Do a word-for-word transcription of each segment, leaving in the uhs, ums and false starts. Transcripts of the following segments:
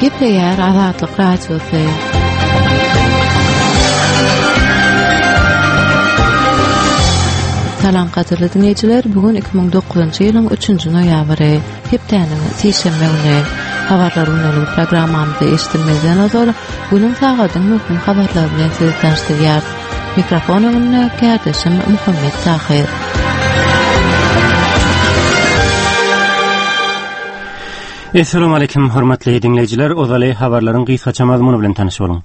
Gepleýär Azatlyk Radiosu. Salam gaderli dinleyijiler, bugün iki bin dokuzunçy ýylyň üçünçi noýabry, hepdeniň seşembe güni habarlaryň olup programmamyzda eşitmezden azal, günüň sagatyň möhüm habarlary bilen sizi tanıştyrýar. Mikrofon öňünde kardeşim Muhammed Tahir. Assalamu alaykum hormatly dinleyijiler, ozaly habarlaryň gysgaça mazmuny bilen tanyş boluň.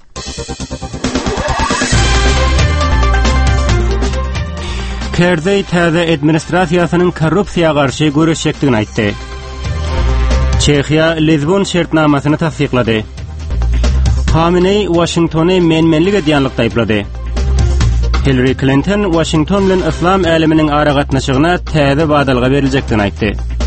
Kerzey täze administrasiýasynyň korrupsiýaga garşy görüşjekdigini aýtdy. Çehiýa Lisbon şertnamasyny tasdiklady. Hamenei Washingtony menmenlik edýänlikde aýplady. Hillary Clinton Washington bilen islam äliminiň ara gatnaşygyna täze badalga berilejekdigini aýtdy.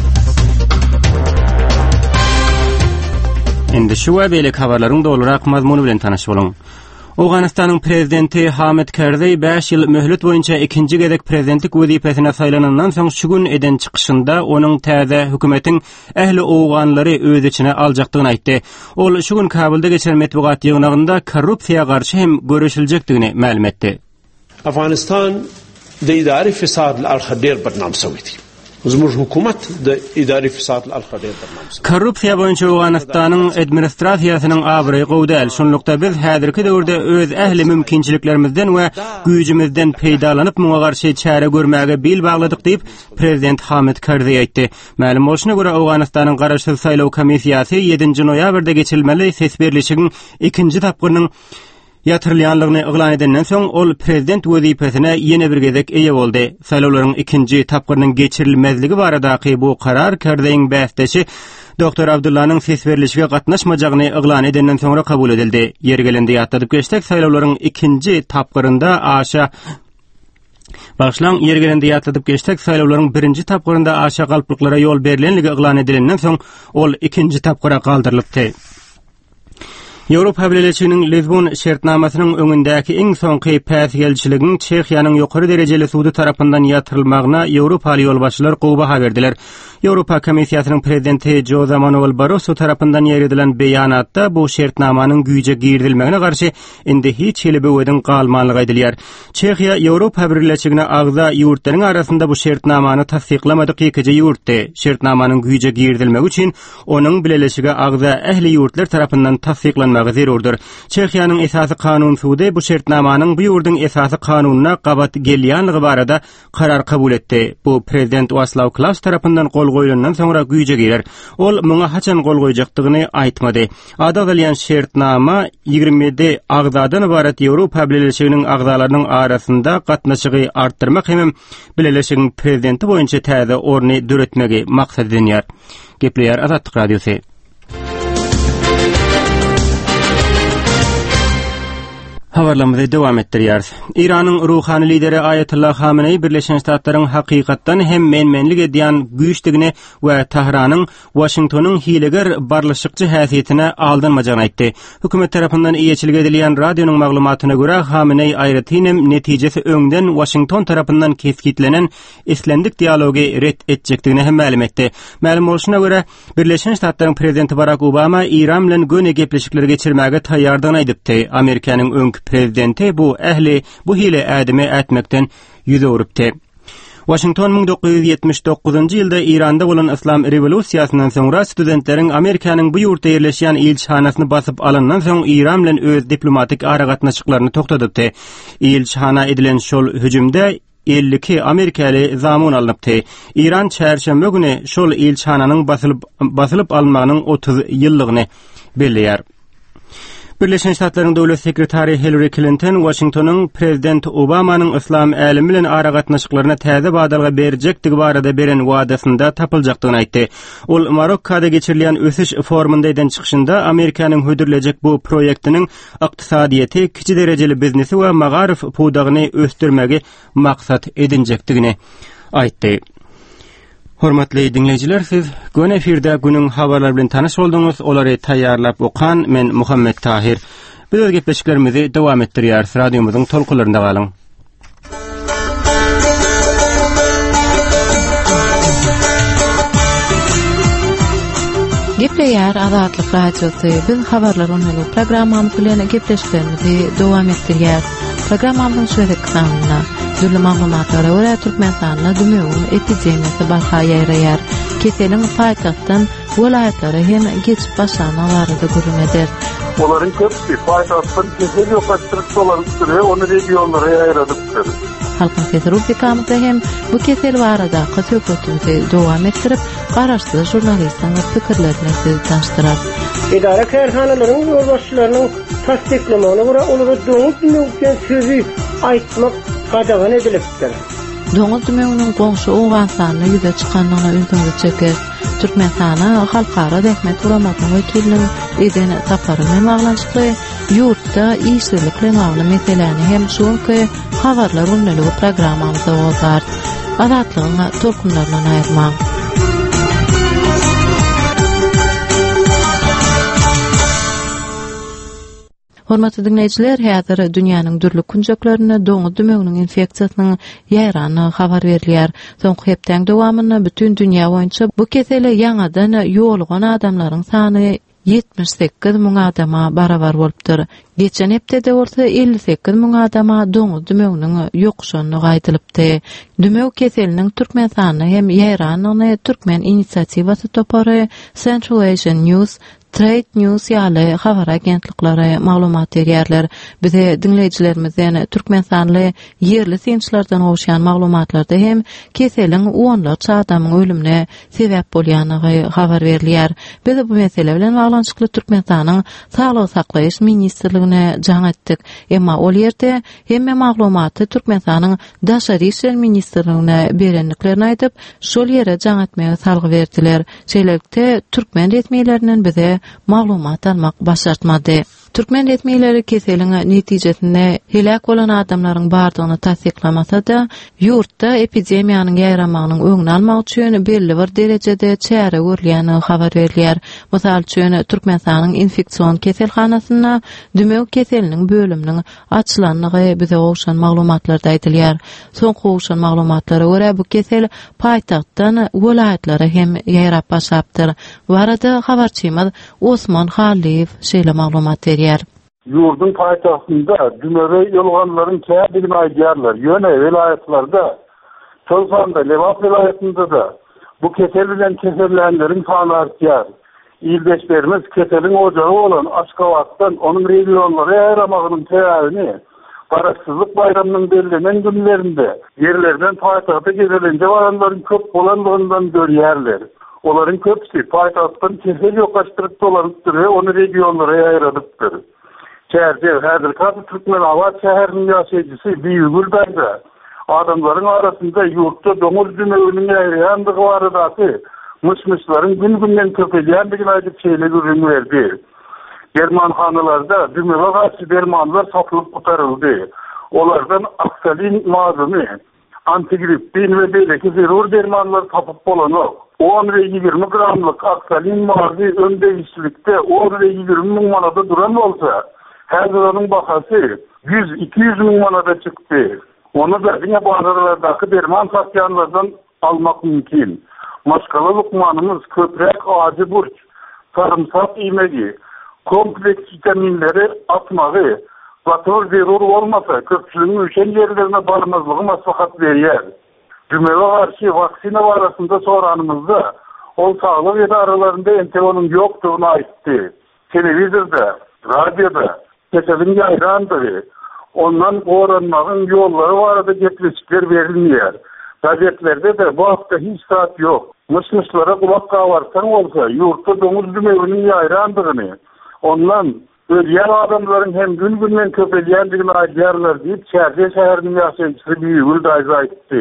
Indi şu we beýlek habarlaryň dolurak mazmuny bilen tanyş boluň. Awganistanyň prezidenti Hamid Karzai beş ýyl möhlet boýunça ikinji gezek prezidentlik wezipesine saýlanandan soň şu gün eden çykyşynda onuň täze hökümetiň ähli owganlary öz içine aljakdygyny aýtdy. Ol şu gün Kabulda geçen metbuat ýygnagynda korrupsiýaga garşy hem görüşiljekdigini ma'lum etdi. Afganistan de idari fesad al-Khadir barnamsawidi. Zumur hukumat de idari fesad al-Khadir barnamsawidi. Korrupsiýa boýunça Awganistanyň administrasiýasynyň abry gowdal. Şonlukda biz häzirki döwürde öz ähli mümkinçiliklerimizden we güýjümizden peýdalanyp muňa garşy çäre görmäge bil bagladyk diýip prezident Hamid Karzai aýtdy. Ma'lum bolşuna görä Awganistanyň garaşsyz saýlaw komissiýasy ýedinji noýabrda geçilmeli ses berilişigiň ikinji tapgyrynyň ýatyrylýanlygyny eglan edenden soň ol prezident wezipesine ýene bir gezek eýe boldy. Saýlawlaryň ikinji tapgyrynyň geçirilmezligi baradaky bu karar Karzaiň bästeşi Doktor Abdullah'nın ses berilişige gatnaşmajagyny eglan edenden soňra kabul edildi. Ýergelende ýatdyryp geçsek saýlawlaryň ikinji tapgyrynda aşa Başlan ýergelende ýatdyryp geçsek saýlawlaryň birinji tapgyrynda aşa galplyklara ýol berilenligi eglan edilenden soň ol ikinji tapgyra galdyrylypdy. Ýewropa Birleşiginiň Lisbon şertnamasynyň öňündäki iň soňky päsgelçiliginiň Çehiýanyň ýokary derejeli sudy tarapyndan ýatyrylmagyna Ýewropaly ýolbaşçylar gowa berdiler. Ýewropa Komissiýasynyň prezidenti Jose Manuel Barroso tarapyndan ýeredilen beýanatda bu şertnamanyň güýje girdilmegine garşy indi hiç hili böweden galmanlygy aýdylýar. Çehiýa Ýewropa Birleşigine agza ýurtlaryň arasynda bu şertnamany tasdiklamadyk ýekiji ýurtdy. Şertnamanyň güýje girdilmegi üçin onuň bilelişige agza ähli ýurtlar tarapyndan tasdiklanmagy zerurdur. Çehiýanyň esasy kanun sudy bu şertnamanyň bu ýurdyň esasy kanunyna gabat gelýänligi barada karar kabul etdi. Bu prezident Václav Klaus tarapyndan gol goýulandan soňra güýje girer. Ol muňa haçan gol goýjakdygyny aýtmady. Ada gelýän şertnama ýigrimedi agzadan ibaret Ýewropa Birleşiginiň agzalarynyň arasynda gatnaşygy artdyrmak hem Birleşigiň prezidenti boýunça täze orny döretmegi maksat edilýär. Gepleýär Azatlyk Radiosy. Habarlamyzy dowam etdirýär. İranyň ruhany lideri Ayatollah Hamenei Birleşen Ştatlaryň hakykatdan hem menmenlik edýän güýçdigini we Tahranyň Washingtonyň hileger barlyşykçy häsiýetine aldanmajagyny aýtdy. Hökümet tarapyndan iýeçilik edilýän radionyň maglumatyna görä Hamenei aýratinem netijesi öňden Washington tarapyndan keskitlenen islendik dialogy ret etjekdigini hem ma'lum etdi. Ma'lum bolşuna görä Birleşen Ştatlaryň prezidenti Barack Obama İran bilen göne gepleşikler geçirmäge taýýardygyny aýdypdy. Amerikanyň öňkü prezidenti bu ähli bu hile ädimi ätmekden ýüze urupdy. Washington bin dokuz yüz ýetmiş dokuzunçy ýylda Iranda bolan islam rewolýusiýasynyň soňra studentleriň Amerikanyň bu ýurtda ýerleşýän ilçhanasyny basyp alandan soň Iran bilen öz diplomatik ara gatnaşyklaryny toktadypdy. Ilçhana edilen şol hüjümde elli iki Amerikaly zamon alınıpdy. İran çärşembe güni şol ilçhananyň basylyp basylyp almagynyň otuz ýyllygyny belleýär. Birleşen Ştatlaryň döwlet sekretary Hillary Clinton Washingtonyň prezident Obamanyň islam älimi bilen ara gatnaşyklaryna täze badalga berjektigi barada beren wadasynda tapyljakdygyny aýtdy. Ol Marokkoda geçirilýän ösüş forumunda eden çykyşynda Amerikanyň hödürlejek bu proýektiniň ykdysadyýety, kiçi derejeli biznesi we magarif pudagyny östürmegi maksat edinjekdigini aýtdy. Hormatly dinleyijiler, siz gün efirde günün habarlar bilen tanyş bolduňuz. Olary taýýarlap okan men Muhammed Tahir. Biz gepleşiklerimizi dowam etdirýär. Radiomyzyň tolkularynda galyň. Ýer Azatlyk radiosu biz habarlar öňüne programmamy bilen gepleşýärmizi dowam etdirýär. Programmamyň şeýle kısalyna türli maglumatlary we Türkmenistanyň dümýäniň epidemiýasy barha ýaýraýar. Keseliň paýtagtdan welaýatlary hem geçip başlanyň barada görülmeder. Olaryň köpsi paýtagtdan kesel ýoklaşdyryp dolanýar, ony regionlara ýaýradypdyr. Halkın Sesi rubrikamızda hem bu kesel barada söhbetimizi dowam etdirip, garaşsyz jurnalistiň pikirlerini sizi tanıştyrar. İdare kärhanalaryň ýolbaşçylarynyň tasdiklamagyna görä olary doňuz dümýäňden sözü aýtmak gadagan edilipdir. Doňuz dümýäniň goňşy Owganstanyna ýüze çykanlygyna üzüňizi çeker. Türkmenistana halkara rehmet uramatyň wekiliniň eden saparyny maglançykly ýurtda işçilikle bagly meseleni hem şonky habarlar öňüne programmamyzda bolýar. Azatlygyň torkunlaryny aýyrmak. Hormatly dinleyijiler, häzir dünýäniň dürli kunjaklarynda doňuz dümeginiň infeksiýasynyň ýaýrany habar berilýär. Soňky hepden dowamyny bütün dünýä boýunça bu kesele ýaňadan ýolugan adamlaryň sany yetmiş sekiz müň adama barabar bolupdyr. Geçen hepde bolsa elli sekiz müň adama doňuz dümeginiň ýokuşany gaýdylypdy. Dümeg keseliniň Türkmenistanyny hem ýaýranyny Türkmen inisiatiwasy topary Central Asian News Trade News ýaly habar agentliklary maglumat berýärler. Bize dinleyijilerimizden Türkmenistanyly yerli synçylardan oşýan maglumatlarda hem keseliň onlarça adamyň ölümine sebäp bolýanyny habar berilýär. Biz bu mesele bilen baglanşykly Türkmenistanyň Saglyk saklaýyş ministrligine jaň etdik. Emma ol ýerde hemme maglumaty Türkmenistanyň Daşary işler ministrligine berenliklerini aýdyp, şol ýere jaň etmege salgy berdiler. Şeýlelikde Türkmen resmiýetleriniň bize maglumat almak başartmady. Türkmen resmiýetleri keseliň netijesinde helak bolan adamlaryň bardygyny tasdiklamasa-da, ýurtda epidemiýanyň ýaýramagynyň öňüni almak üçin belli bir derejede çäre görülýäni habar berilýär. Mysal üçin Türkmenistanyň infeksion keselhanasyna dümeg keseliniň bölüminiň açylanlygy bize oşan maglumatlarda aýdylýar. Soňky oşan maglumatlara görä bu kesel paýtagtdan welaýatlara hem ýaýrap başapdyr. Bu arada habarçymyz Osman Haliyev şeýle maglumat berýär. Yurdun paytahtında dümere yolganların kaya bilimi aydiyarlar. Yöne velayetlarda, Çolsan'da, Levap velayetinde da bu keselilen kesellenlerin kanı artiyar. İldeşlerimiz keselin ocağı olan Aşkavat'tan onun regionları ayıramağının teyavini Paraşsızlık bayramının belirlenen günlerinde yerlerden paytahta gezilince varanların köp olanlarından görüyorlar. Onların köpsi paytahttan kesel yoklaştırıp dolanıptır ve onu regionlara ayıradıptır. Çerçe, häzir katı Türkmen Avat şäheriniň ýaşaýjysy Büýükgüldäde adamlaryň arasynda ýurtda doňuz dümeginiň ýaýrandygy barada myş-myşlaryň gün-günden köpelýändigini aýdyp şeýle görüň berdi. Germanhanalarda dümege garşy dermanlar satylyp gutaryldy. Olardan aksalin mazyny, antigripin we beleki zerur dermanlar tapyp bolanyk. on ve ýygrimi gramlyk aksalin mazy öndegişlikde on ve ýygrimi müň manada duran bolsa, häzir onuň bahasy yüz iki yüz müň manada çykdy. Onu da diňe bazarlardaky derman satýanlardan almak mümkin. Maşgala lukmanymyz köprek ağacı burç, sarımsak iýmegi, kompleks vitaminleri atmagy, bator zerur bolmasa köpçüligiň üşen ýerlerine barmazlygy maslahat berýär. Dümege garşy vaksina barasynda soranymyzda ol saglyk edaralaryny entegonun ýokdugyny aýtdy. Telewizorda, radioda keselin ýaýrandygy, ondan goranmagyň ýollary barada gepleşikler berilýär. Gazetlerde de bu hafta hiç saat ýok. Myş-myşlara kulak gabarsaň bolsa, ýurtda doňuz dümeginiň ýaýrandygyny, ondan ölýän adamlaryň hem gün-günden köpelýändigini aýdýarlar diýip Çerçe şäheriniň ýaşaýjysy Büýükgüldäde aýtdy.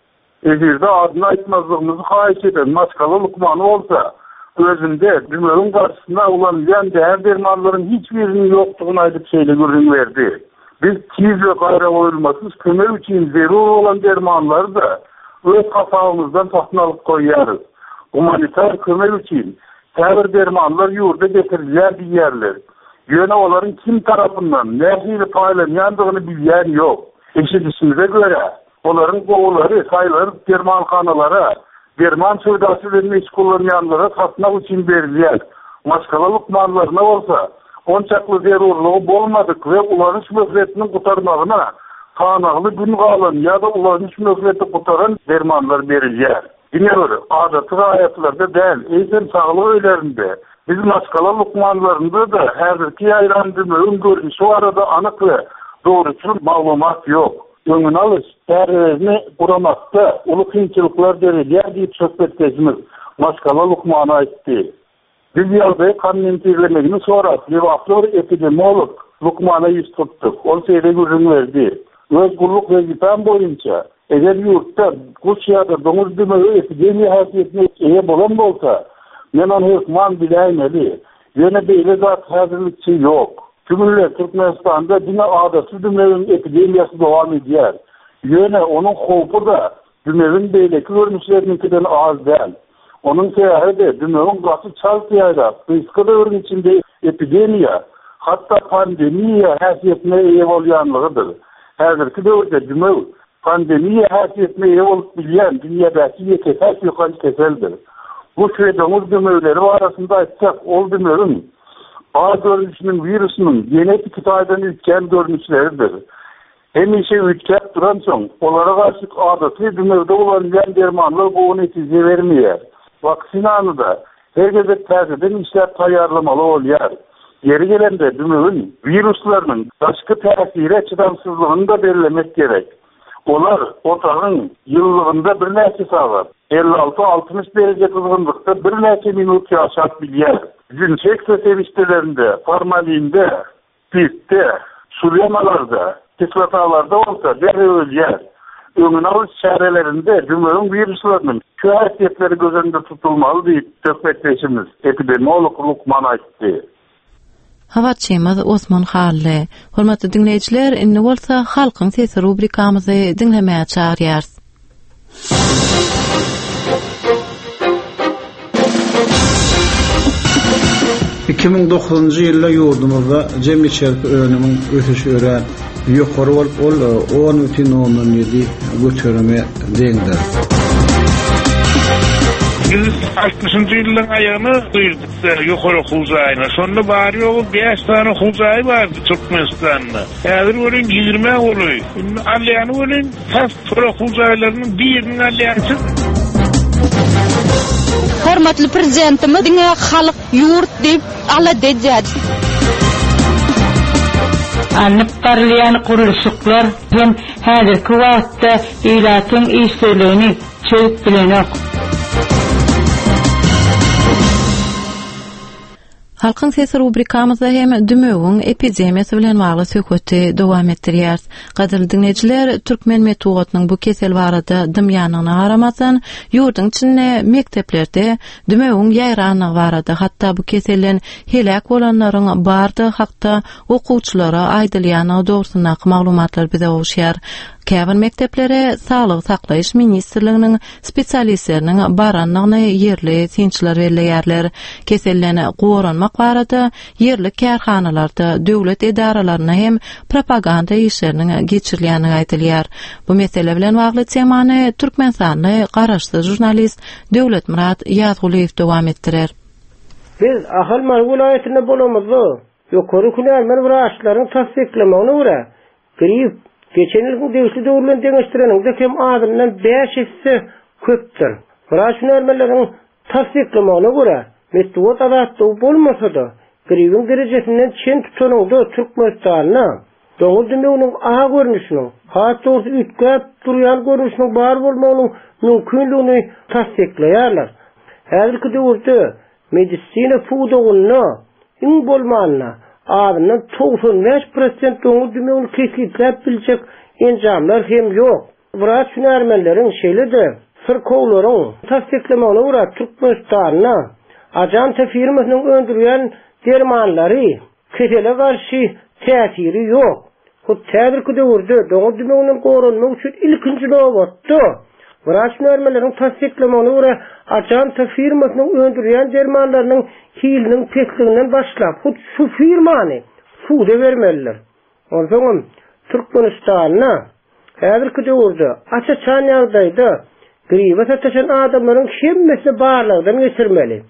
Ezirde adını aýtmazlygymyzy haýyş eden Maşgala lukmany bolsa, özünde dümegin garşysynda ulanýan däher dermanlaryň hiç biriniň ýokdugyny aýdyp şeýle görüň berdi. Biz tiz we gaýra goýulmasyz kömek üçin zerur bolan dermanlary da öz kasabymyzdan satyn alyp goýýarys. Humanitar kömek üçin häzir dermanlar ýurda getirilýär diýerler. Ýöne olaryň kim tarapyndan nähili paýlanýandygyny bilýän ýok. Eşidişimize göre olaryň gowlary saýlary dermanhanalara, derman söwdasy bilen meşgul bolanlara satmak üçin berilýär. Maskala lukmanlarına olsa onçaklı zerurluğu bolmadık ve ulanış möhretinin kutarmağına tanağlı gün kalan ya da ulanış möhreti kutaran dermanlar verilyer. Yine bir adatı ayetlarda değil, eğitim sağlığı öylerinde biz maskala lukmanlarında da hazırki ayran dümöğün görünüşü arada anık ve doğrusu malumat yok. Öngün alış, değerlerini kuramakta ulu kıyınçılıklar dereliyer deyip sohbet gezimiz maskala lukmana aitti. Biz yalda kan mentirlemegini sonra levaflı bir epidemiolog lukmana yüz tuttuk. On seyre gözün verdi. Özgürlük vezifen boyunca eğer yurtta kuş ya da domuz dümöğü epidemi hasiyetine eye bolan bolsa menan hükman bileymeli. Yine böyle zat hazırlıkçı yok. Tümüller Türkmenistan'da yine adası dümöğün epidemiyası devam ediyor. Yine onun korku da dümöğün beyleki görünüşlerininkinden az değil. Onun seyahede dümöğün gası çaltıyayla kıyıskı dövrün içinde epidemiya hatta pandemiya hasiyetine eye olayanlığıdır. Hazırki dövrde dümöğ pandemiya hasiyetine eye olup bilen dünyadaki yekefes yukan keseldir. Bu şeydomuz dümöğleri arasında açsak ol dümöğün A görünüşünün virüsünün genetik kitaydan ütken görünüşleridir. Hem işe ütkep duran son, onlara karşı adatlı dümövde olan dermanlar bu netice vermiyor. Vaksinanı da herkese tercihden işler tayarlamalı oluyor. Yeri gelende dümövün virüslerinin başka tesire çıdansızlığını da belirlemek gerek. Onlar otağın yıllığında bir nesi sağlar. elli altı altmış derece kızgınlıkta bir nesi minut yaşat bilyer. Zinsekse seviştelerinde, formalinde, pitte, sulyamalarda, kislatalarda olsa derre ölyer. Öngün alış çarelerinde dümöğün virüslerinin şu hareketleri göz önünde tutulmalı deyip söhbetleşimiz epidemiolog Lukman aitti. Havatçymyz Osman Halle. Hormatly dinleyijiler, indi bolsa halkyň sesi rubrikamyzy dinlemäge çağırýarys. iki ming dokuzuncu ýylda ýurdumyzda jemgyýetçilik önümiň ösüşi ören ýokary bolup ol on бүтүн ондон yedi götürme deňdir. Biz altmışıncı ýylyň aýagyny duýduk ýokary huzaýyna. Şonda bary ýogy beş tane huzaý bardy Türkmenistanda. Häzir görün ýygrime boly. Alýany görün has huzaýlarynyň biriniň alýansy. Hormatly prezidentimiz diňe halyk ýurt diýip ala dejädi. Anıp barlayan kuruluşuklar hem häzirki wagtda ýylatyň işlerini çöp bilenok. Halkyň sesi rubrikamyzda hem dümögiň epidemiýasy bilen bagly söhbeti dowam etdirýäris. Gaderly dinleyijiler, türkmen metodynyň bu kesel barada dymýanyna garamasyn, ýurdun içinde mekteplerde dümögiň ýaýranyny barada hatda bu keselden helak bolanlaryň bardy hakda okuwçylara aýdylýany dogrusyna maglumatlar bize ugşýar. Käbir mekteplere Sağlyk saklaýyş ministrliginiň spesialistleriniň baranlygyny yerli sinçiler belleýärler. Keselleni goranmak barada yerli kärhanalarda döwlet edaralaryna hem propaganda işleriniň geçirilýäni aýdylýar. Bu mesele bilen bagly temany Türkmenistany garaşdy jurnalist Döwletmurat Ýazguliýew dowam etdirer. Biz Ahal vilayetinde bolamyzy ýokary hünärmen wraçlaryň tasdiklemegine görä grip geçen ýyl döwlet döwründen deňeşdireniňde hem adamdan beş hisse köpdir. Wraç hünärmenleriň tasdiklemegine görä metod adatda bolmasa-da gripin derecesinden çen tutanyňda Türkmenistanyň doňuz dümeginiň aha görnüşiniň hatda ütkäp durýan görnüşiniň bar bolmagynyň mümkinligini tasdikleýärler. Häzirki döwürde medisina fudagyna iň bolmanyna adamyň doksan beş prosent doňuz dümegini kesilip biljek enjamlar hem ýok. Wraç hünärmenleriň şeýle-de sirkowlaryň tasdiklemegine görä Türkmenistanyň Ajanta firmasynyň öndürýän dermanlary kesele garşy täsiri ýok. Bu täzirki döwürde doňuz dümeginiň goranmagy üçin ilkinji nowatda wraç hünärmenleriň tasdiklemegine görä Ajanta firmasynyň öndürýän dermanlarynyň hiliniň pesliginden başlap şu firmany suda bermeliler. Ondan Türkmenistanyň häzirki döwürde açaçan ýagdaýda gripa sataşan adamlaryň hemmesi barlygdan geçirmeli.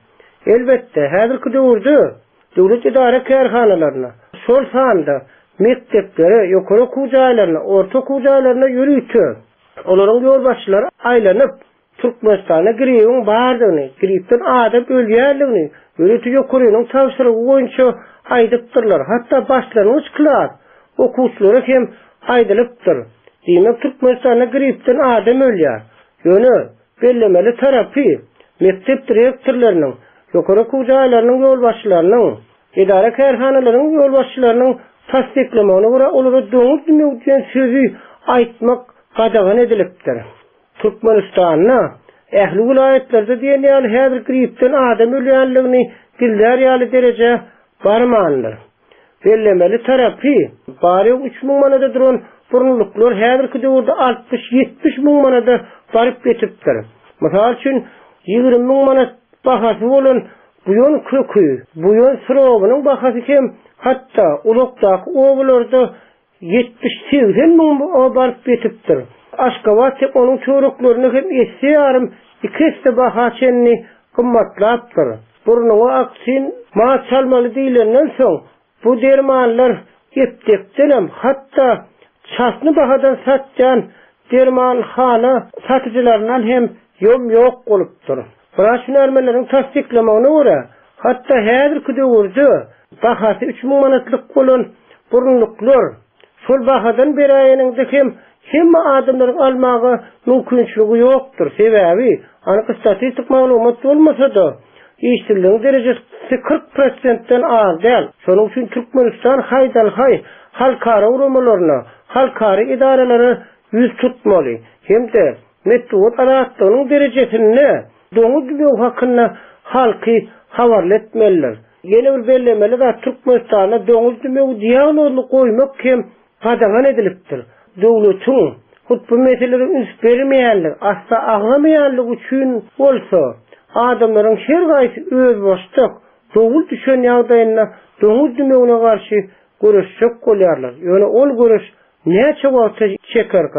Elbette häzirki döwürde döwlet idare kärhanalarına şol sanda mekteplere, ýokary okuw jaýlaryna, orta okuw jaýlaryna ýürüýtür. Olaryň ýolbaşçylary aýlanyp Türkmenistana giriýiň bardygyny, giripden adam ölýärligini, ýürütü ýokarynyň tawsirygy boýunça aýdypdyrlar. Hatda başlangyç klas okuwçylary hem aýdylypdyr. Diýmek Türkmenistana giripden adam ölýär. Ýöne bellemeli terapi mektep direktorlarynyň, ýokary okuw jaýlarynyň ýolbaşçylarynyň, idare kärhanalarynyň ýolbaşçylarynyň tasdiklemegine görä olara doňuz diýen sözi aýtmak gadagan edilipdir. Türkmenistanyna ähli vilayetlerde diýen ýaly häzir giripden adam ölýärligini bilýär ýaly derece barmandyr. Bellemeli terapi bari üç ming manada duran burnuluklar häzirki döwürde altmış ýetmiş ming manada baryp getipdir. Mysal üçin ýygrimi ming manat bahasy bolan buýan kökü, buýan syrogynyň bahasy hem hatta ulukdaky owalarda yetmiş segsen ming baryp getipdir. Aşgabat onun çöreklerini hem esse yarım ikisi bahaçenni kımmatlaptır. Burnuğa aksin maat çalmalı değillerinden son bu dermanlar gepdektenem hatta çasını bahadan satcan derman hana satıcılarından hem yom yok olupdur. Bıraşın ermelerin tasdiklemağına uğra hatta her kıdı vurdu bahası üç ming manatlık olan burnluklar sol bahadan bir ayının da hem Hemme adamların almağı mümkünçülüğü yoktur. Sebebi, anık statistik maglumat olmasa da işsizliğin derecesi kırk prosentden az değil. Şonun için Türkmenistan haydal hay halkara uramalarına, halkara idarelere yüz tutmalı. Hem de mettuğut arattığının derecesini doňuz düýe hakkında halkı havarletmeliler. Yeni bir bellemeli de Türkmenistan'a doňuz düýe diýanlygy koymak hem gadagan edilipdir. Döwletin hutbu meselelerini üns bermeýänlik, asla aglamaýanlyk üçin bolsa, adamlaryň her gaýsy öz boşluk, dogul düşen ýagdaýyna doňuz düýmegine garşy görüşjek bolýarlar. Ýöne ol görüş näçe wagt çekerkä?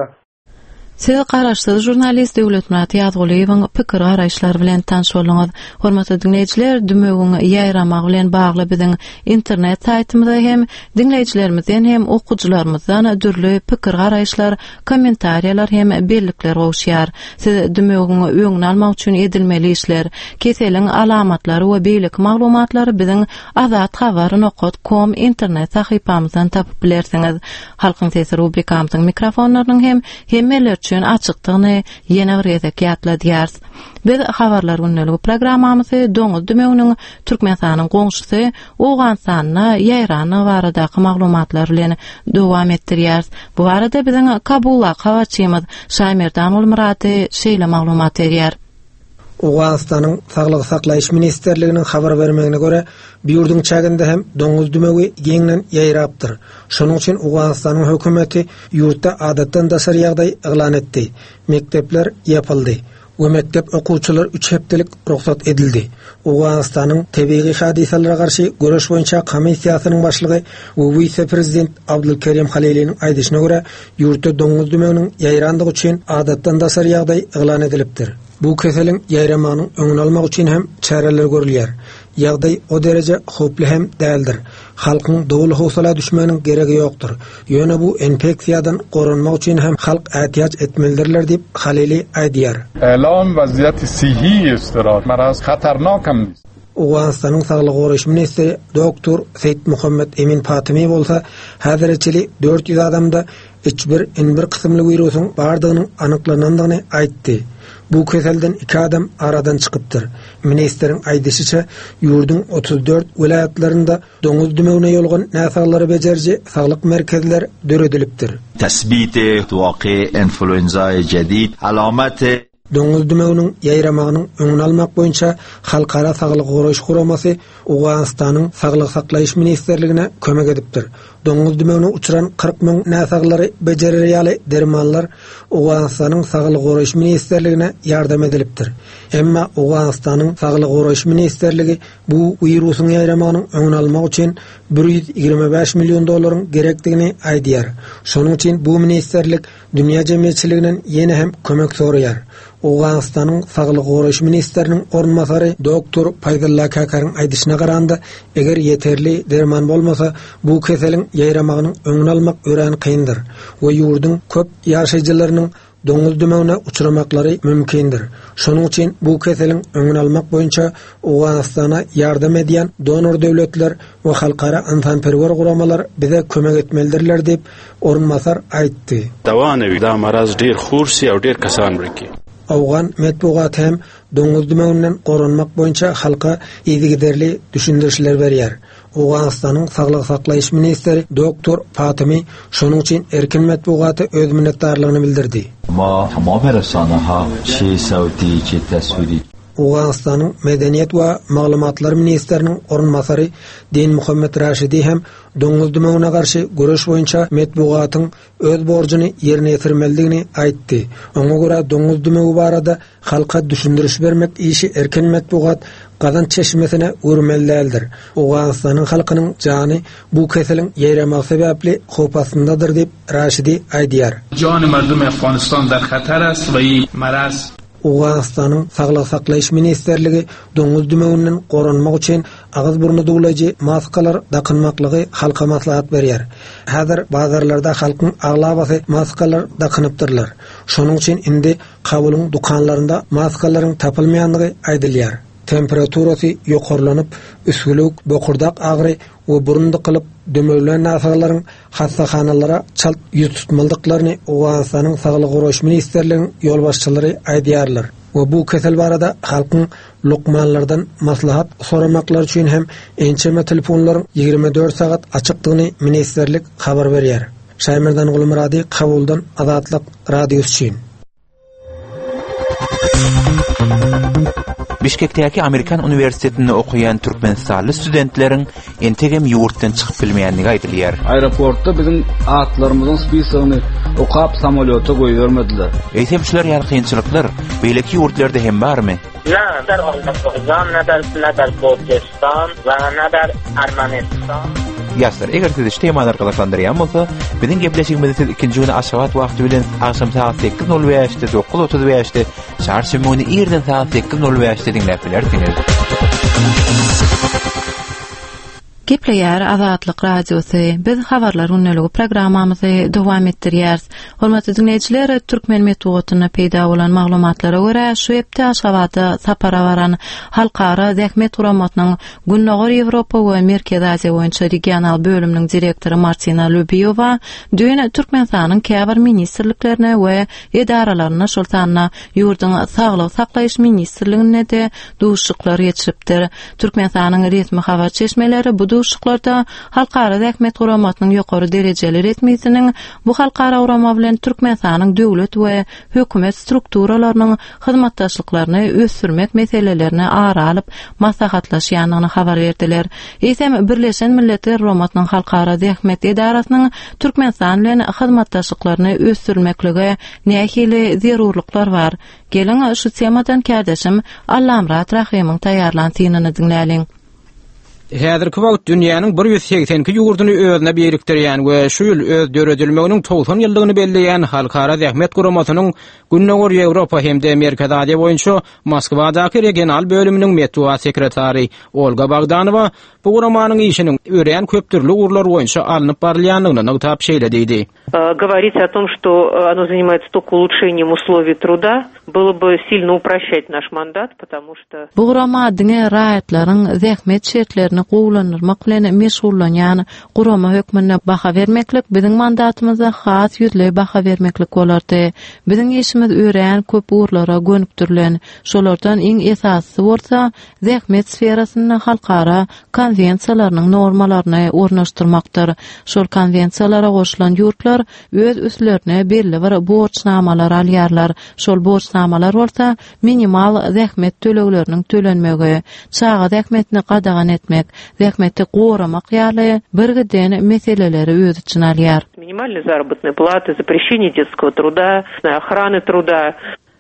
Siz garaşsyz jurnalist Döwlet Murat Ýazgulyň pikir garaşlary bilen tanışýarlyňyz. Hormatly dinleýijiler, dümegiň ýaýramak bilen bagly biziň internet saýtymyzda hem dinleýijilerimizden hem okuwçylarymyzdan dürli pikir garaşlar, kommentariýalar hem bellikler gowşýar. Siz dümegiň öňüni almak üçin edilmeli işler, keseliň alamatlary we beýlik maglumatlary biziň azat habar nokta com internet sahypamyzdan tapyp bilersiňiz. Halkyň sesi rubrikamyzyň mikrofonlarynyň hem hemmeler üçün açıqdygyny ýene bir ýeteki ýatladýar. Biz habarlar günlügi programmamyzy doňuz dümegiň Türkmenistanyň goňşysy Owganstanyna ýaýrany baradaky maglumatlar bilen dowam etdirýär. Bu arada biziň Kabulda habarçymyz Şaýmerdan Ulmurady şeýle maglumat berýär. Owganstanyň Saglyk saklaýyş ministrliginiň habar bermegine görä, bu ýurduň çäginde hem doňuz dümegi ýeňden ýaýrapdyr. Şonuň üçin Owganstanyň hökümeti ýurtda adatdan dasar ýagdaý eglan etdi. Mektepler ýapyldy. We mektep okuwçylary üç hepdelik ruhsat edildi. Owganstanyň tebigy hadiselere garşy görüş boýunça komissiýasynyň başlygy we vice-prezident Abdulkerim Haliliň aýdyşyna görä, ýurtda doňuz dümeginiň ýaýrandygy üçin adatdan dasar ýagdaý eglan edilipdir. Bu keseliň ýaýramanyň öňüni almak üçin hem çäreler görülýär. Ýagdaý o derece hoply hem däldir. Halkyň dowul howsala düşmeniň geregi ýokdur. Ýöne bu infeksiýadan gorunmak üçin hem halk ähtiýaç etmelidirler diýip Halili aýdýar. Elan waziýaty sihi istirahat maraz hatarnokam. Owganstanyň saglyk goraýyş ministri doktor Seyit Muhammed Emin Fatymy bolsa, häzirçili dört yüz adamda üç bir in bir kysymly wirusyň bardygynyň anyklanandygyny aýtdy. Bu keselden iki adam aradan çıkıptır. Ministrin aýdysyça, ýurdun otuz dört vilayatlarında doňuz dümegine ýolgan näsaglary bejerji saglyk merkezler döredilipdir. Tesbiti waqi influenza jedid alamaty Doňuz dümeginiň ýaýramagynyň öňüni almak boýunça Halkara Saglyk Goraýyş Guramasy Owganstanyň Saglyk saklaýyş ministrligine kömek edipdir. Doňuz dümegine uçuran kırk ming näsaglary bejerýärli dermanlar Owganstanyň Saglyk Goraýyş ministrligine ýardam edilipdir. Emma Owganstanyň Saglyk Goraýyş ministrligi bu wirusyň ýaýramagynyň öňüni almak üçin bir yüz ýygrimi beş million dollaryň gerekdigini aýdýar. Şonuň üçin bu ministrlik dünýä jemgyýetçiliginden ýene hem kömek soraýar. Awganistanyň Saglyk goraş ministeriniň ornmasary doktor Paydalla Kakaryň aýdyşyna garanda, eger yeterli derman bolmasa, bu keseliň ýaýramagynyň öňüni almak ören kyndyr we ýurduň köp ýaşaýjylarynyň doňuz dümegine uçuramaklary mümkindir. Şonuň üçin bu keseliň öňüni almak boýunça Awganistana ýardam edýän donor döwletler we halkara antanperwer guramalar bize kömek etmelidirler diýip ornmasar aýtdy. Dawany da maraz dir hursi aw dir kasan birki. Awgan metbugat hem doňuz dümeginden goranmak boýunça halka ýygyderli düşündirişler berýär. Awganistanyň Saglyk saklaýyş ministeri doktor Fatimi şonuň üçin erkin metbugaty öz minnetdarlygyny bildirdi. Ma tamam resanaha şey Saudi tasviri Awganistanyň Medeniýet we Maglumatlar ministeriniň ornmasary Din Muhammed Raşidi hem doňuz dümegine garşy göreş boýunça metbugatyň öz borjuny ýerine ýetirmeligini aýtdy. Oňa görä doňuz dümegi barada halka düşündiriş bermek işi erkin metbugat Gazan çeşmesine urmellidir. Awganistanyň halkynyň jany bu keseliň ýaýramak sebäpli hopasyndadyr diýip Raşidi aýdýar. Jany merdum Afganistan dar hatar ast we maraz Awganistanyň Saglyk saklaýyş ministerligi doňuz dümeginden goranmak üçin agyz burnu duglaýjy maskalar dakynmaklygy halka maslahat berýär. Häzir bazarlarda halkyň aglabasy maskalar dakynıpdyrlar. Şonuň üçin indi kabulyň dukanlarynda maskalaryň tapylmaýanlygy aýdylýar. Temperaturasy ýokarlanyp, üsgülük, bokurdak agry we burundy kylyp dömölen nasalaryň hastahanalara çalt ýüz tutmaldyklaryny Awganistanyň Saglyk goraş ministerligiň ýolbaşçylary aýdýarlar. We bu kesel barada halkyň lukmanlardan maslahat soramaklar üçin hem ençeme telefonlaryň ýygrimi dört sagat açykdygyny ministerlik habar berýär. Şaýmerdan Gulmurady Kabuldan Azatlyk radiosu üçin. Bişkekdäki Amerikan Üniversitetinde okuyan Türkmenistanly studentleriň entegem ýurtdan çykyp bilmeýänligi aýdylýar. Aeroportda bizim atlarymyzyň spisygyny okap samolyota goýbermediler. Eýsem şular ýaly kynçylyklar beýleki ýurtlarda hem barmy? Näder Azerbaýjan, näder näder Gürcistan we näder Ermenistan. Ýaşlar, eger siz iştemalar galaşandyrýan bolsa, biziň gepleşigimizi ikinji güni aşagat wagty bilen akşam saat sekiz nol beşde dokuz otuz beşde şarşymyny ýerden saat sekiz nol beşde dinläp bilersiňiz. Gepleýär Azatlyk radiosy. Biz habarlar unneligi programmamyzy dowam etdirýäris. Hormatly dinleýijiler, türkmen metbugatyna peýda bolan maglumatlara görä, şu hepde Aşgabatda sapara baran halkara zähmet guramatynyň Günnäger Ýewropa we Merkez Aziýa boýunça regional bölüminiň direktory Martina Lubiýowa döýün Türkmenistanyň käbir ministrliklerine we edaralaryna şol sanna ýurduň saglyk saklaýyş ministrligine de duşuklar ýetiripdir. Türkmenistanyň resmi habar çeşmeleri bu duşuklarda halkara zähmet guramatynyň ýokary derejeli resmiýetiniň bu halkara urama bilen Türkmenistanyň döwlet we hökümet strukturalarynyň hyzmatdaşlyklaryny ösürmek meselelerini ara alyp maslahatlaşýanyny habar berdiler. Eýsem Birleşen Milletler Romatynyň halkara zähmet edarasynyň Türkmenistan bilen hyzmatdaşlyklaryny ösürmekligi nähili zerurluklar bar. Geliň şu temadan kardeşim Allamrat Rahimyň taýýarlanýanyny dinläliň. Häzirki wagt dünýäniň bir ýüz seksenki ýurduny özüne birikdirýän we şu ýyl öz döredilmeginiň togsany ýyldygyny belleýän halkara zähmet guramatynyň Günnäger Ýewropa hemde Merkez Aziýa boýunça Moskwadaky regional bölüminiň metbuat sekretary Olga Bogdanova bu guramanyň işiniň ören köp türlü urlar boýunça alınıp barylýanlygyny nagtap şeýlediydi. Говорить о том, что оно занимается только улучшением условий труда, было бы сильно упрощать наш мандат, потому что bu gurama diňe raýatlaryň zähmet şertlerini gowlanyrmak bilen meşgullanýan gurama hökmüne baha vermeklik biziň mandatymyza has ýüzle baha vermeklik bolardy. Biziň işimiz ören köp urlara gönüpdirilen, şolardan iň esasy bolsa zähmet sferasyny halkara konwensiýalarynyň normalaryny ornaşdyrmakdyr. Şol konwensiýalara goşulan ýurtlar öz üstlerine belli bir borçnamalar alýarlar. Şol borçnamalar bolsa minimal zähmet tölegleriniň tölenmegi, çağa zähmetini gadagan etmek, zähmeti goramak ýaly birgiden meseleleri öz için alýar. Минимальной заработной платы, запрещение детского труда, охраны труда.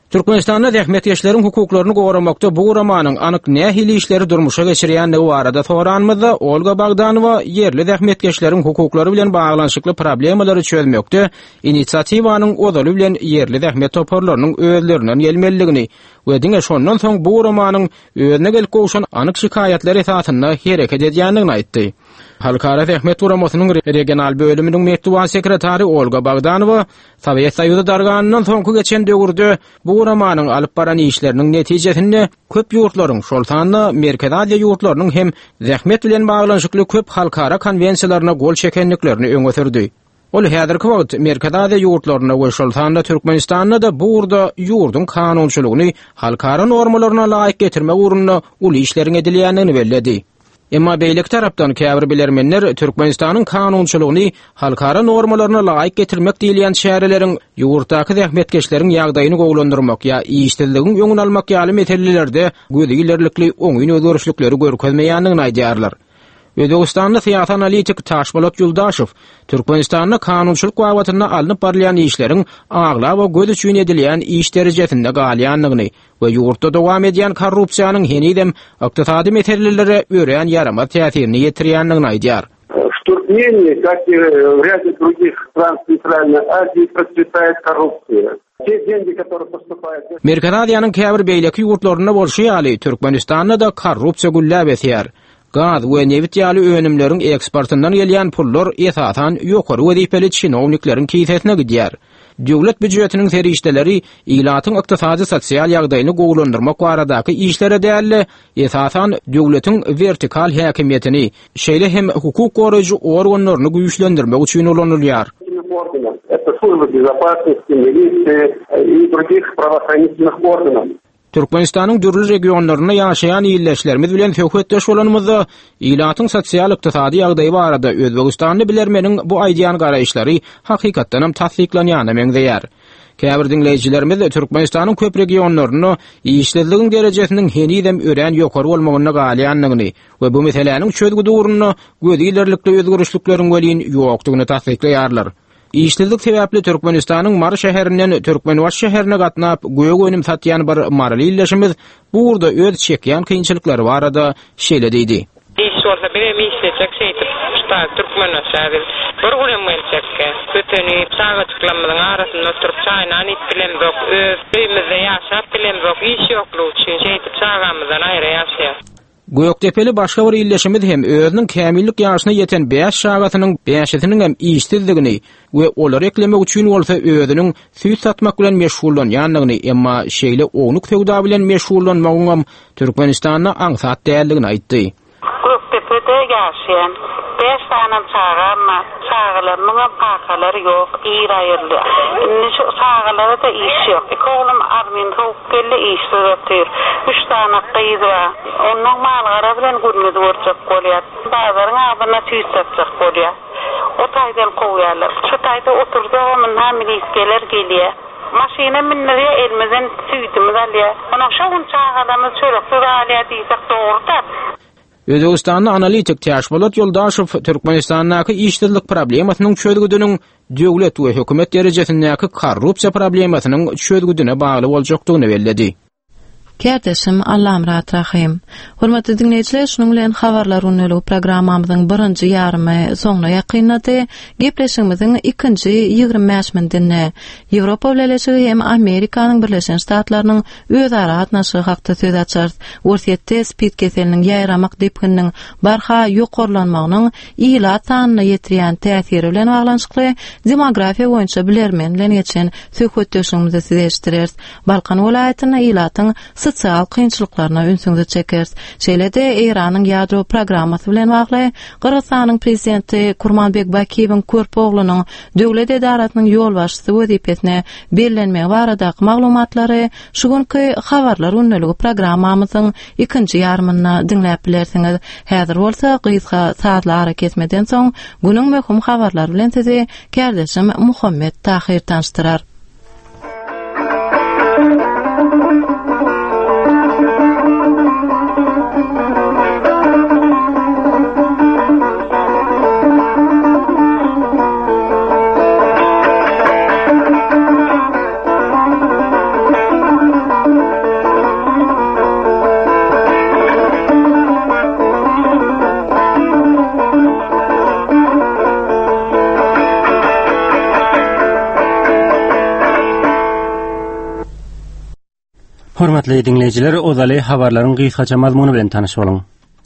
Türkmenistanda dähmetgeçleriň hukuklaryny goramakda bu guramanyň anyk nähili işleri durmuşa geçirýänligi barada soranmyzda Olga Bagdanowa yerli dähmetgeçleriň hukuklary bilen baglanşykly problemalary çözmekde inisiatywanyň odaly bilen yerli dähmet toparlarynyň özlerinden gelmeligini we diňe şondan soň bu guramanyň özüne gelip goşan anyk şikaýetler esasynda hereket edýändigini aýtdy. Halkara dähmet guramasynyň regional bölüminiň metduwan sekretary Olga Bagdanowa Sovet Soýuzy darganyndan soňky geçen döwürde bu guramanyň alyp baran işleriniň netijesinde köp ýurtlaryň, şol sanly Merkez Aziýa ýurtlarynyň hem dähmet bilen baglanşykly köp halkara konwensiýalaryna gol çekenliklerini öňe sürdi. Ol häzirki wagt Merkez Aziýa ýurtlaryna we şol sanly Türkmenistanda da bu urda ýurdun kanunçylygyny halkara normalaryna laýyk getirmek ugrunda uly işleriň edilýändigini belledi. Emma beýlik tarapdan käbir bilermenler Türkmenistanyň kanunçylygyny halkara normalaryna laýyk getirmek diýilýän şäherleriň ýurtdaky dähmetgeçleriň ýagdaýyny gowlandyrmak ýa işçiligiň öňüni almak ýaly meselelerde gözi ilerlikli oňuň özgörüşlikleri görkezmeýändigini aýdýarlar. Özbegistanly syýasat analitik Taşpolat Ýuldaşow Türkmenistanyň kanunçylyk wawatyna alınıp barlayan işleriň agla we göz üçin edilýän iş derejesinde galýanlygyny we ýurtda dowam edýän korrupsiýanyň henidem ykdysady meselelere ören ýarama täsirini ýetirýändigini aýdýar. В Туркмении, как и в ряде других стран Центральной Азии, процветает коррупция. Те деньги, которые поступают... Merkez Aziýanyň käbir beýleki ýurtlaryna bolşýaly Türkmenistanda da korrupsiýa gülläp esýär. Gaz we nevit ýaly önümleriň eksportyndan gelýän pullar esasan ýokary wezipeli çinowniklerin kiýsesine gidýär. Döwlet büdjetiniň serişdeleri ilatyň ykdysady sosial ýagdaýyny gowlandyrmak baradaky işlere däli esasan döwletiň vertikal häkimiýetini, şeýle hem hukuk goraýjy organlaryny güýçlendirmek üçin ulanylýar. Это служба безопасности, милиции и других правоохранительных органов. Türkmenistanyň dürli regionlaryna ýaşaýan ýyldaşlarymyz bilen söhbetdeş bolanymyzda ilatyň sosial ykdysady ýagdaýy barada Özbegistanyny bilermeniň bu aýdýan garaýşlary hakykatdan hem tasdiklanýany meňzeýär. Käbir dinleýijilerimiz Türkmenistanyň köp regionlaryny işsizligiň derejesiniň henidem ören ýokary bolmagyna galýanlygyny we bu meseleniň çözgüdi ugrunda gözi ilerlikli özgörüşlikleriň welin ýokdugyny tasdiklaýarlar. İşsizlik sebäpli Türkmenistanyň Mar şäherinden Türkmenbaş şäherine gatnap göýe önim satýan bir marly illeşimiz bu urda öz çekýän kynçylyklary barada şeýle diýdi. Işsorda bir emisleçek şeýtip ştat Türkmenbaş şäheri bir gulemen çekke. Köteni çağatyklamyň arasynda oturup çaýnan itbilen bok öz öýümizde ýaşap bilen bok iş ýoklugy üçin şeýtip çağamyzdan aýra ýaşaýar. Göýekdepeli başga bir illeşimiz hem özüniň kämillik ýaşyna ýeten beş şagatynyň beşisiniň hem işsizligini we olary eklemek üçin bolsa özüniň süýt satmak bilen meşgullanýanlygyny emma şeýle oňluk töwda bilen meşgullanmagyň Türkmenistanyň aňsat däldigini aýtdy. Göýekdepede ýaşaýan beş tanem çağam, çağalarymyň pakalary ýok, ýer aýyrly. Indi şu çağalara da iş ýok. Oğlum armyn howp gelle iş götür. Üç tane kız var. Onun mallara bilen gurmuz borçak bolýar. Bazaryň abyna süýt satjak bolýar. O taýdan goýarlar. Şu taýda oturdy, onun hamiliskeler gelýär. Maşina minleri elmizden süýtimiz alýar. Ona şoň çağalarymyz çörekler alýar diýsek dogry. Özbegistanyň analitik Taşpolat Ýuldaşow Türkmenistanyň işsizlik problemasynyň çözgüdiniň döwlet we hökümet derejesindäki korrupsiýa problemasynyň çözgüdine bagly boljakdygyny belledi. Kerdeşim Allaham rahat rahim. Hormatly dinleýijiler, şunuň bilen habarlar unuly programmamyzyň birinji ýarymy soňuna ýakynlady. Gepleşigimiziň ikinji ýygrimi beş minitine Ýewropa Birleşigi hem Amerikanyň Birleşen Ştatlarynyň özara gatnaşygy hakda söz açar. Worsetde spid keseliniň ýaýramak depkiniň barha ýokarlanmagynyň ýyla sanyna ýetirýän täsiri bilen baglanşykly demografiýa boýunça bilermen bilen geçen söhbetdeşigimizi size eşitdirýäris. Balkan welaýatyna ýylatyň sosial kynçylyklaryna ünsüňizi çekeriz. Şeýle-de Iranyň ýadro programmasy bilen bagly Kyrgyzstanyň prezidenti Kurmanbek Bakiýewiň körpoglunyň döwlet edaratynyň ýol başçysy wezipesine bellenmegi baradaky maglumatlary şu günkü habarlar unuly programmamyzyň ikinji ýarmyna dinläp bilersiňiz. Häzir bolsa gysga saatlara kesmeden soň günüň möhüm habarlary bilen sizi kerdeşim Muhammed Tahir tanıştyrar. Hormatly dinleyijiler, ozaly habarlaryň gysgaça mazmuny bilen tanyş boluň.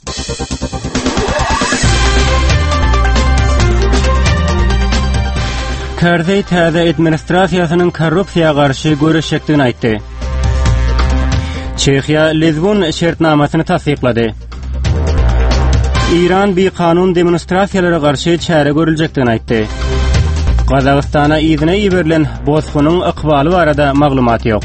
Karzey täze administrasiýasynyň korrupsiýaga garşy göreşekdigini aýtdy. Çehiýa Lizbon şertnamasyny tasdiqlady. İran bir kanun demonstrasiýalara garşy çäre görüljekdigini aýtdy. Gazagystana izine ýiberilen bozgunyň ykbaly barada maglumat ýok.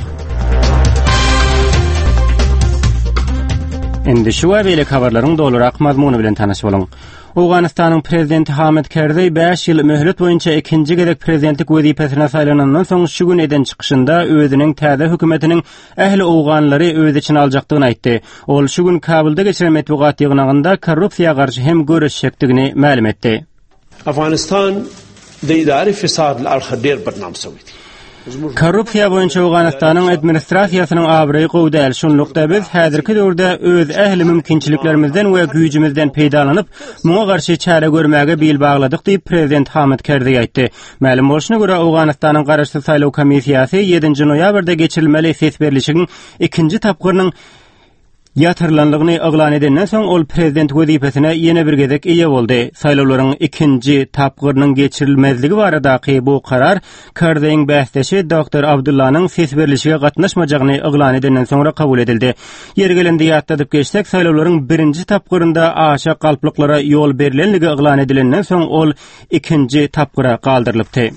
Endi şu we beýle habarlaryň dolurak mazmuny bilen tanyş boluň. Awganystanyň prezidenti Hamid Karzey beş ýyl möhlet boýunça ikinji gezek prezidentlik wezipesine saýlanandan soň şu gün eden çykyşynda özüniň täze hökümetiniň ähli awganlary öz içine aljakdygyny aýtdy. Ol şu gün Kabulda geçiren metbuat ýygnagynda korrupsiýaga garşy hem göreşekdigini ma'lum etdi. Afganistan de idari fesad al-khadir barnam sawidi. Korrupsiýa boýunça Awganystanyň administrasiýasynyň abry gowdal şunlukda biz häzirki döwürde öz ähli mümkinçiliklerimizden we güýjümizden peýdalanyp muňa garşy çäre görmäge bel bagladyk diýip prezident Hamid Karzey aýtdy. Ma'lum bolşuna görä Awganystanyň garaşly saýlaw komissiýasy ýedinji noýabrda geçirilmeli ses berilişiň ikinji tapgyrynyň ýatyrlanlygyny eglan edenden soň ol prezident wezipesine ýene bir gezek eýe boldy. Saýlawlaryň ikinji tapgyrynyň geçirilmezligi baradaky bu karar Karzeýiň bäsdeşi doktor Abdullanyň ses berilişige gatnaşmajagyny eglan edenden soňra kabul edildi. Ýeri gelende ýatdadyp geçsek, saýlawlaryň birinji tapgyrynda aşa galplyklara ýol berilenligi eglan edilenden soň ol ikinji tapgyra galdyrylypdy.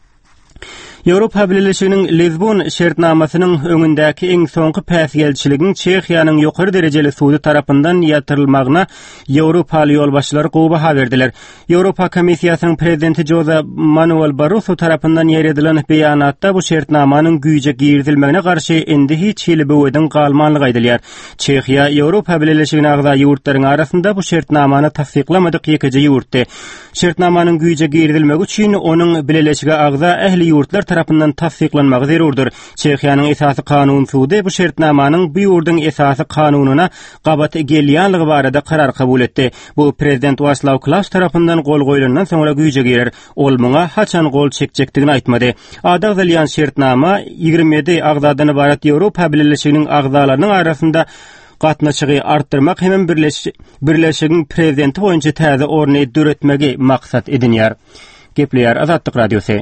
Ýewropa Birleşiginiň Lizbon şertnamasynyň öňündäki iň soňky päsgelçiliginiň Çehiýanyň ýokary derejeli sudy tarapyndan ýatyrylmagyna Ýewropaly ýolbaşçylary gowy berdiler. Ýewropa Komissiýasynyň prezidenti Jose Manuel Barroso tarapyndan ýeredilen beýanatda bu şertnamanyň güýje girdilmegine garşy endi hiç hili böweden galmanlygy aýdylýar. Çehiýa Ýewropa Birleşigine agza ýurtlaryň arasynda bu şertnamany tasdiqlamadyk ýekiji ýurtdy. Şertnamanyň güýje girdilmegi üçin onuň bileleşige agza ähli ýurtlar tarapyndan tasdiqlanmagy zerurdur. Çehiýanyň esasy kanun sudy bu şertnamanyň bu ýurdun esasy kanunyna gabat gelýänligi barada karar kabul etdi. Bu prezident Václav Klaus tarapyndan gol goýulandan soňra güýje girer. Ol muňa haçan gol çekjekdigini aýtmady. Adagdalyan şertnama ýygrimi ýedi agzadan ibarat Ýewropa Birleşiginiň agzalarynyň arasynda gatnaşygy artdyrmak hem birleşigiň prezidenti boýunça täze orny döretmegi maksat edinýär. Gepleýär Azatlyk radiosy.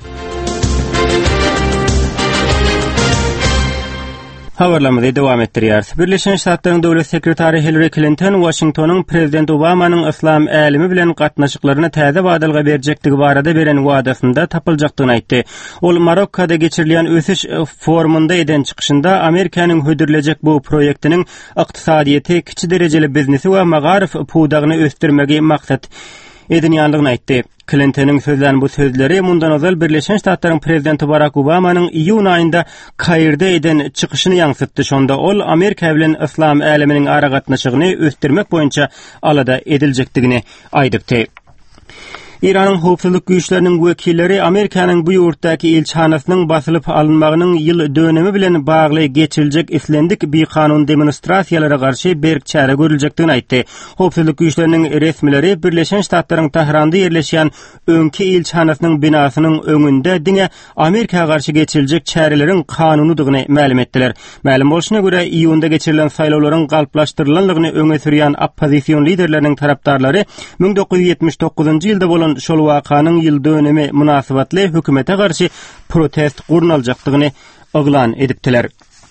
Habarlamada dowam etdirýär. Birleşen Ştatlaryň döwlet sekretary Hillary Clinton Washingtonyň prezident Obamanyň islam älimi bilen gatnaşyklaryny täze badalga berjektigi barada beren wadasynda tapyljakdygyny aýtdy. Ol Marokkada geçirilen ösüş forumunda eden çykyşynda Amerikanyň hödürlejek bu proýektiniň ykdysadyýety, kiçi derejeli biznesi we magarif pudagyny ösdirmegi maksat edinýänligini aýtdy. Clinton'ın sözlerinin bu sözleri mundan özel Birleşen Ştatlaryň prezidenti Barack Obamanyň iýun aýynda Kairde eden çykyşyny ýaňsytdy. Şonda ol Amerika bilen islam äliminiň ara gatnaşygyny ösdirmek boýunça alada ediljekdigini aýdypdy. İran'ın howpsuzlyk güýçleriniň wekilleri Amerikanyň bu ýurtdaky elçihanasynyň basylyp alınmagynyň ýyl dönemi bilen bagly geçiriljek islendik bir kanun demonstrasiýalara garşy berk çäre görüljekdigini aýtdy. Howpsuzlyk güýçleriniň resmileri Birleşen Ştatlaryň Tahranda ýerleşýän öňki elçihanasynyň binasynyň öňünde diňe Amerika'ya garşy geçiriljek çäreleriň kanunydygyny ma'lum etdiler. Ma'lum bolşuna görä iýunda geçirilen saýlawlaryň galplaşdyrylanlygyny öňe sürýän oppozisiýon liderleriniň tarapdarlary bin dokuz yüz ýetmiş dokuzunjy ýylda bolan şol wakanyň ýyl dönemi munasabatly hökümete garşy protest gurnaljakdygyny eglan edipdiler.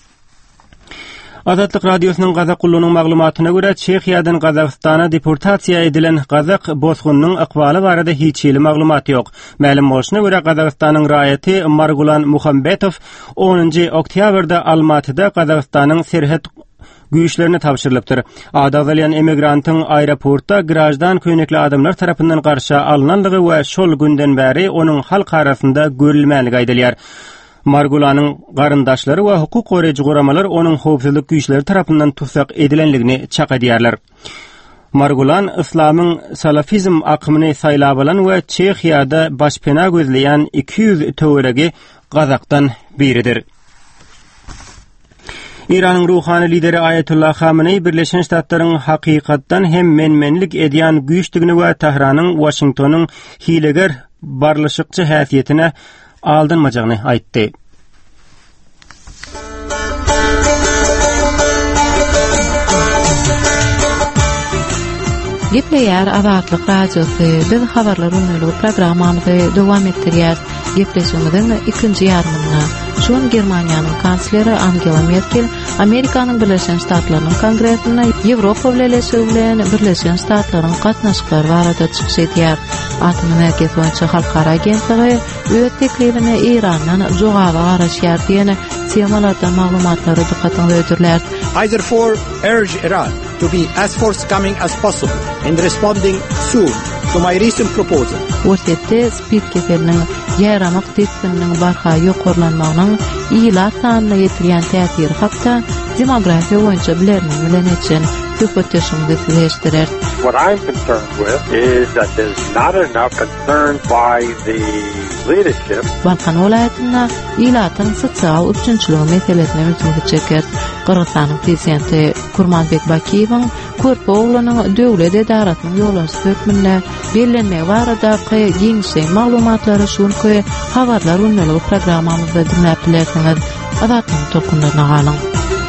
Azatlyk radiosynyň Gazak ullunyň maglumatyna görä Çehiýadan Gazagystana deportasiýa edilen Gazak bozgunyň ykbaly barada hiç hili maglumat ýok. Ma'lum bolşuna görä Gazagystanyň raýaty Margulan Muhammetow onunji oktýabrda Almatyda Gazagystanyň serhet güýçlerine tapşyrylypdyr. Adagdalyan emigrantyň aeroportda garajdan köýnekli adamlar tarapyndan garşy alynanlygy we şol günden bäri onuň halk arasynda görülmänligi aýdylýar. Margulanyň garyndaşlary we hukuk goraýjy goramalar onuň howpsuzlyk güýçleri tarapyndan tutsak edilenligini çak edýärler. Margulan islamyň salafizm akymyny saýlap alan we Çehiýada başpena gözleýän iki yüz töweregi Gazakdan biridir. İran'ın ruhani lideri Ayetullah Khamenei Birleşen Ştatlaryň hakykatdan hem menmenlik edýän güýçdigini we Tehranyň Washingtonyň hileger barlaşykçy häsiýetine aldynmajagyny aýtdy. Gepleýär Azatlyk radiosy biz habarlar unuly programmamyzy dowam etdirýär. Gepleşigimiziň ikinji ýarmyna şuň Germaniýanyň kansleri Angela Merkel Amerikanyň Birleşen Ştatlarynyň Kongresine Ýewropa bileşigi bilen Birleşen Ştatlaryň gatnaşyklary barada çykyş etýär. Atom Energetika boýunça halkara agentligi öz teklifini Irandan jogaby garaşýar diýen temalarda maglumatlary dikkatini öýdürler. I therefore urge Iran to be as forthcoming as possible in responding soon to my recent proposal. Ortette spirkelerinin ýaramak tekstiniň barha ýokurlanmagynyň ýylar sanyna ýetirýän täsiri hakda demografiýa boýunça bilermi bilen etjen söhbetleşigini süýleşdirer. What I'm concerned with is that there's not enough concern by the leadership. Balkan welaýatyna ýylatyň sosial üçinçiligi meselesine öňe çeker. Kırgızstanyň prezidenti Kurmanbek Bakiýewiň körpe oglanyň döwlet edaratynyň ýolbaşy hökmünde bellenme barada giňişe maglumatlary şonky habarlar unuly programmamyzda dinläp bilersiňiz. Adatlyň tokundyna galyň.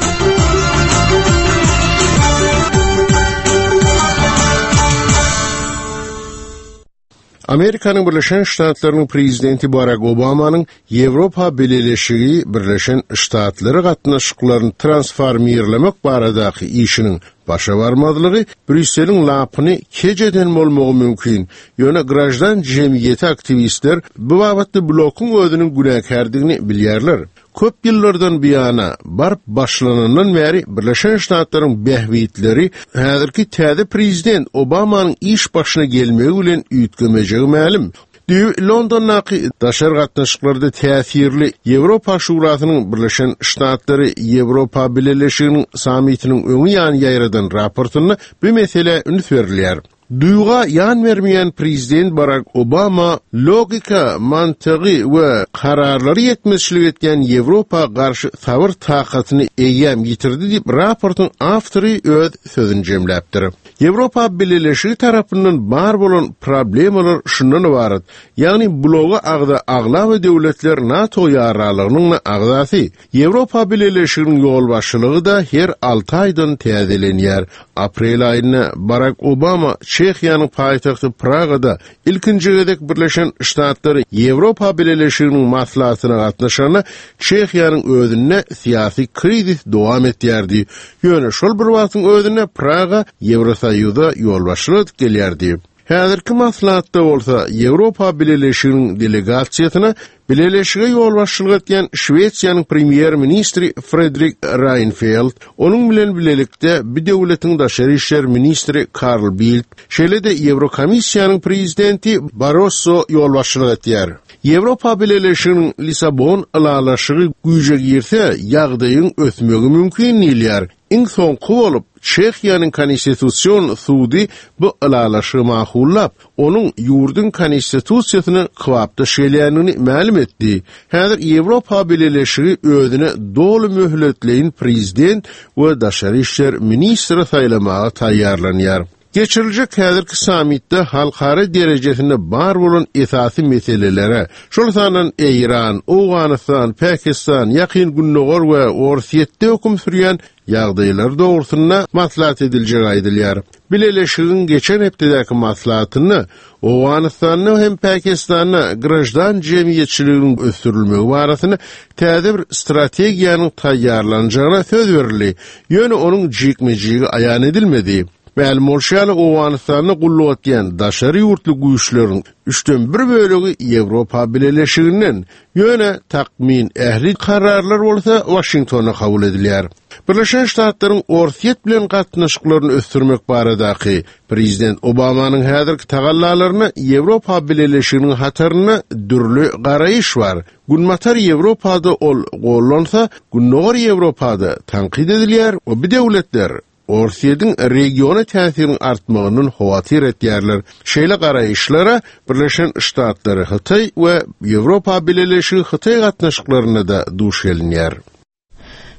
Amerikanyň Birleşen Ştatlarynyň prezidenti Barack Obamanyň Ýewropa Bileşigi Birleşen Ştatlary gatnaşyklaryny transformirlemek baradaky işiniň başa barmadlygy Brüsseliň lapyny kejeden bolmagy mümkin. Ýöne grajdan jemgyýeti aktivistler bu babatda blokyň özüniň günäkärdigini bilýärler. Köp ýyllardan biýana barp başlanandan bäri Birleşen Ştatlaryň behwitleri häzirki täze prezident Obamanyň iş başyna gelmegi bilen üýtgemejegi ma'lum. Londondaky daşar gatnaşyklarda täsirli Ýewropa Şurasynyň Birleşen Ştatlary Ýewropa Bileşiginiň samitiniň öňü ýan ýaýradan raportyny bu mesele ünferilýär. Duyga yan vermeyen prezident Barack Obama logika, mantygy we kararlary ýetmezçilik etken Ýewropa garşy sabır takatyny eýem ýitirdi diýip raportyň awtory öz sözüni jemläpdir. Ýewropa Bileşigi tarapyndan bar bolan problemalar şundan ibaret. Ýagny bloga agda aglawy döwletler NATO ýaralygynyň agdasy. Ýewropa Bileşiginiň ýolbaşçylygy da her alty aýdan täzelenýär. Aprel aýyna Barack Obama Çehyanyň paýtagty Pragada ilkinji gedek Birleşen Ştatlary Ýewropa Bileşiginiň maslahatyna gatnaşany Çehyanyň özüne syýasy krizis dowam etýärdi. Ýöne şol bir wagtyň özüne Praga Ýewrosaýyda ýolbaşçylyk gelýärdi. Häzirki maslahatda bolsa Ýewropa Bileşiginiň delegasiýasyna Bileşige ýolbaşçylyk etken Şweýsiýanyň premier ministri Fredrik Reinfeldt, onuň bilen bilelikde bir döwletiň daşary işler ministri Carl Bildt, şeýle-de Ýewrokomissiýanyň prezidenti Barroso ýolbaşçylyk etýär. Ýewropa Bileşiginiň Lisabon alalaşygy güýje girse, ýagdaýyň ösmegi mümkin dilýär. Iň soňky bolup Çehyanyň konstitusiýon sudy bu alalaşygy mahullap, onuň ýurdun konstitusiýasyny kwapda şeýleýänini ma'lum etdi. Häzir Ýewropa Bileşigi özüne dolu möhletleýin prezident we daşary işler ministri saýlamaga taýýarlanýar. Geçirilecek häzirki samitde halkara derejesinde bar bolan esasy meselelere, şol sanan Iran, Awganistan, Pakistan, ýakyn günnogor we Orsiýetde höküm sürýän ýagdaýlar dogrusyna maslahat ediljek aýdylýar. Bileşigiň geçen hepdeki maslahatyny Awganistanyň hem Pakistanyň grajdan jemgyýetçiliginiň ösdürilmegi barasyny täze bir strategiýanyň taýýarlanjagyna söz berildi. Ýöne onuň jikmejigi aýan edilmedi. Ma'lum bolşaly Awganistanyny gullap etýän daşary ýurtly güýçleriň üçden bir bölegi Ýewropa Bileşiginden, ýöne takmin ähli kararlar bolsa Washingtona kabul edilýär. Birleşen Ştatlaryň Orsiýet bilen gatnaşyklaryny ösdürmek baradaky prezident Obamanyň häzirki tagallalaryna Ýewropa Bileşiginiň hataryna dürli garaýyş bar. Günmatar Ýewropada ol gollansa, günnogor Ýewropada tanqid edilýär we bir döwletler Orsiýetiň regiona täsirini artmagynyň howatyr etýärler. Şeýle garaýyşlara Birleşen Ştatlary Hytaý we Ýewropa Bileşigi Hytaý gatnaşyklaryna da duş gelinýär.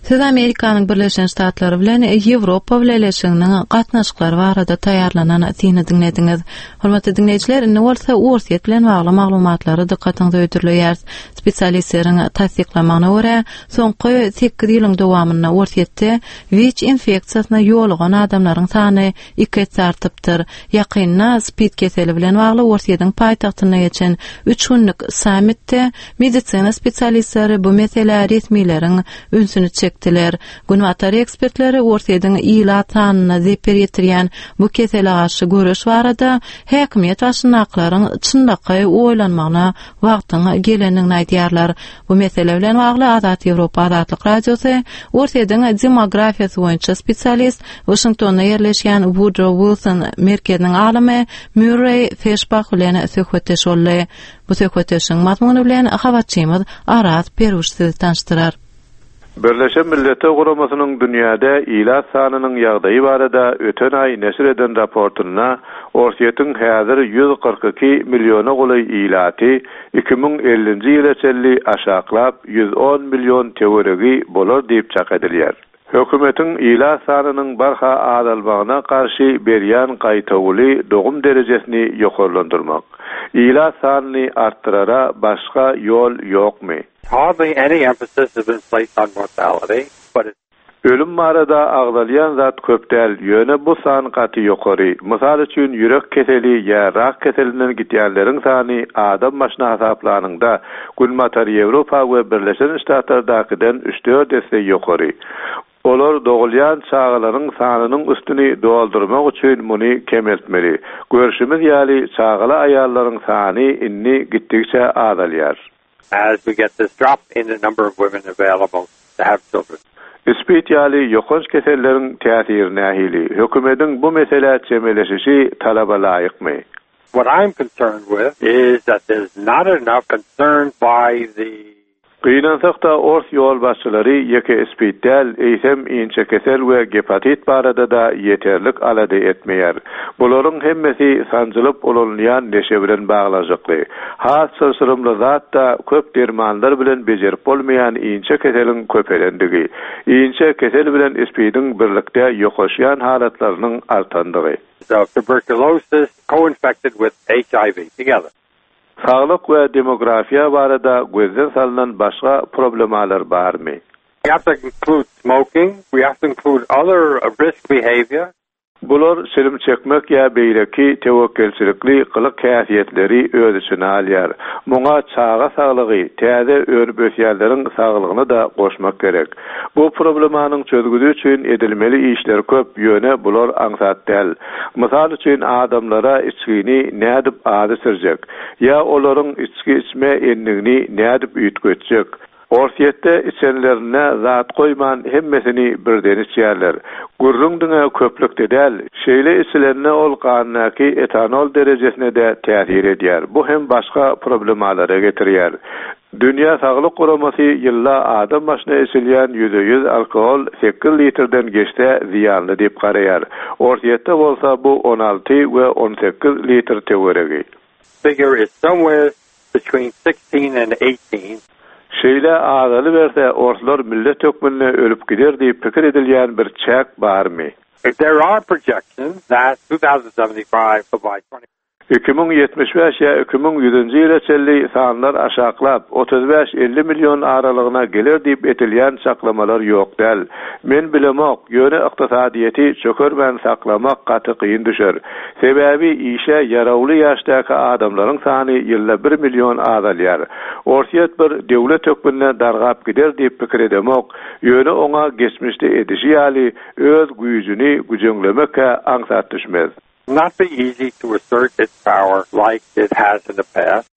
Siz Amerikanyň Birleşen Ştatlary bilen Ýewropa bileşiginiň gatnaşyklary barada taýarlanan syny dinlediňiz. Hormatly dinleýijiler, indi bolsa ursiýet bilen bagly maglumatlary dikkatiňize öýdürilýär. Spesialistleriň tasdiklamagyna görä, soňky sekiz ýylyň dowamyna ursiýetde W H I infeksiýasyna ýolugan adamlaryň sany iki kat artypdyr. Ýakynda spid keseli bilen bagly ursiýetiň paýtagtyna geçen üç günlük sammitde medisina spesialistleri bu mesele resmiýetiň ünsüni çekdiler. Günwatary ekspertleri ursiýetiň ýyla sanyna zeper ýetirýän bu kesele garşy görüş barada häkimiýet aşynaklaryň çyndaky oýlanmagyna wagtyň gelenini aýdýarlar. Bu mesele bilen bagly Azat Ýewropa Azatlyk Radiosu ursiýetiň demografiýasy boýunça spesialist Washingtonda ýerleşýän Woodrow Wilson merkeziniň alimy Murray Feshbach bilen söhbetdeş boldy. Bu söhbetdeşiň mazmuny bilen habarçymyz Aras Peruş sizi tanıştyrar. Birleşen Milletler Guramasynyň dünýäde ýyla sanynyň ýagdaýy barada öten aý neşir eden raportyna ursiýetiň häzir yüz kırk iki milliona goly ýylaty iki ming ellinji ýyla çelli aşaklap yüz on million teoregi bolar diýip çak edilýär. Hökümetiň ýyla sanynyň barha adalmagyna karşy berýän gaýtaguly dogum derejesini ýokarlandyrmak. Ýyla sanyny arttyrara başga ýol ýokmy? Hardly any emphasis has been placed on mortality, but it's ölüm marada agdalyan zat köp däl, ýöne bu san gaty ýokary. Mysal üçin ýürek keseli ýa rak keselinden gitýänleriň sany adam başyna hasaplanyňda Günmatary Ýewropa we Birleşen Ştatlardakydan üç dört dese ýokary. Olar dogulyan çağalaryň sanynyň üstüni doldurmak üçin muny kemeltmeli. Görüşimiz ýaly çağala aýallaryň sany inni gitdikçe azalýar. as we get this drop in the number of women available to have children. İspitiyali yokunç kesellerin täsirine hili. Hökümetin bu mesele çemeleşişi talaba laýykmy? What I'm concerned with is that there's not enough concern by the Gıynansakta ors yol başçıları yeke ispitdel, eýsem inçe kesel we gepatit barada da yeterlik alady etmeýär. Bularyň hemmesi sanjylyp olanýan neşe bilen baglanjykly. Has sırrymly zat da köp dermanlar bilen bejerip bolmaýan inçe keseliň köpelendigi. Inçe kesel bilen ispitin birlikde ýokaşýan halatlarynyň artandygy. So tuberculosis co-infected with H I V together. Sağlık we demografiýa barada gözden salynan başga problemalar barmy? We have to include smoking. We have to include other risk behavior. Bular selim çekmek ýa beýleki tewekkelçilikli gylyk käsiýetleri öz içine alýar. Muňa çağa saglygy, täze örüp ösýärleriň saglygyny da goşmak gerek. Bu problemanyň çözgüdü üçin edilmeli işler köp ýöne bular aňsat däl. Mysal üçin adamlara içkini nädip ady sürjek, ýa olaryň içki içme enligini nädip üýtgetjek. Orsiýetde içenlerine zat koyman hemmesini birden içýärler. Gurrun düňe köplükde däl, şeýle içilerine ol ganyňky etanol derejesine de täsir edýär. Bu hem başga problemalara getirýär. Dünya Saglyk Guramasy ýylla adam başyna içilýän yüz yüz alkohol sekiz litrden geçse ziyanly diýip garaýar. Orsiýetde bolsa bu on alty we on sekiz litr teoregi. Figure is somewhere between sixteen and eighteen. Şeýle adaly berse orslar millet hökmüne ölüp gider diýip pikir edilýän bir çäk barmy? There are projections that twenty seventy-five by twenty iki ming yetmiş beş ýa iki ming yüzünji ýyla çelli sanlar aşaklap otuz beş elli milyon aralygyna gelir diýip etilýän saklamalar ýok däl. Men bilemok, ýöne ykdysadyýety çökermän saklamak gaty kyn düşer. Sebäbi işe ýarawly ýaşdaky adamlaryň sany ýylla bir milyon azalýar. Orsiýet bir döwlet hökmüne dargap gider diýip pikir edemok, ýöne oňa geçmişde edişi ýaly öz güýjüni güjeňlemekkä aňsat düşmez. Not be easy to assert its power like it has in the past.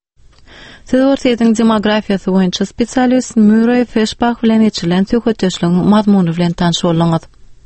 Siz demografiýasy boýunça spesialist Murray Feshbach bilen içilen söhbetdeşligiň mazmuny bilen tanış bolýaňyz.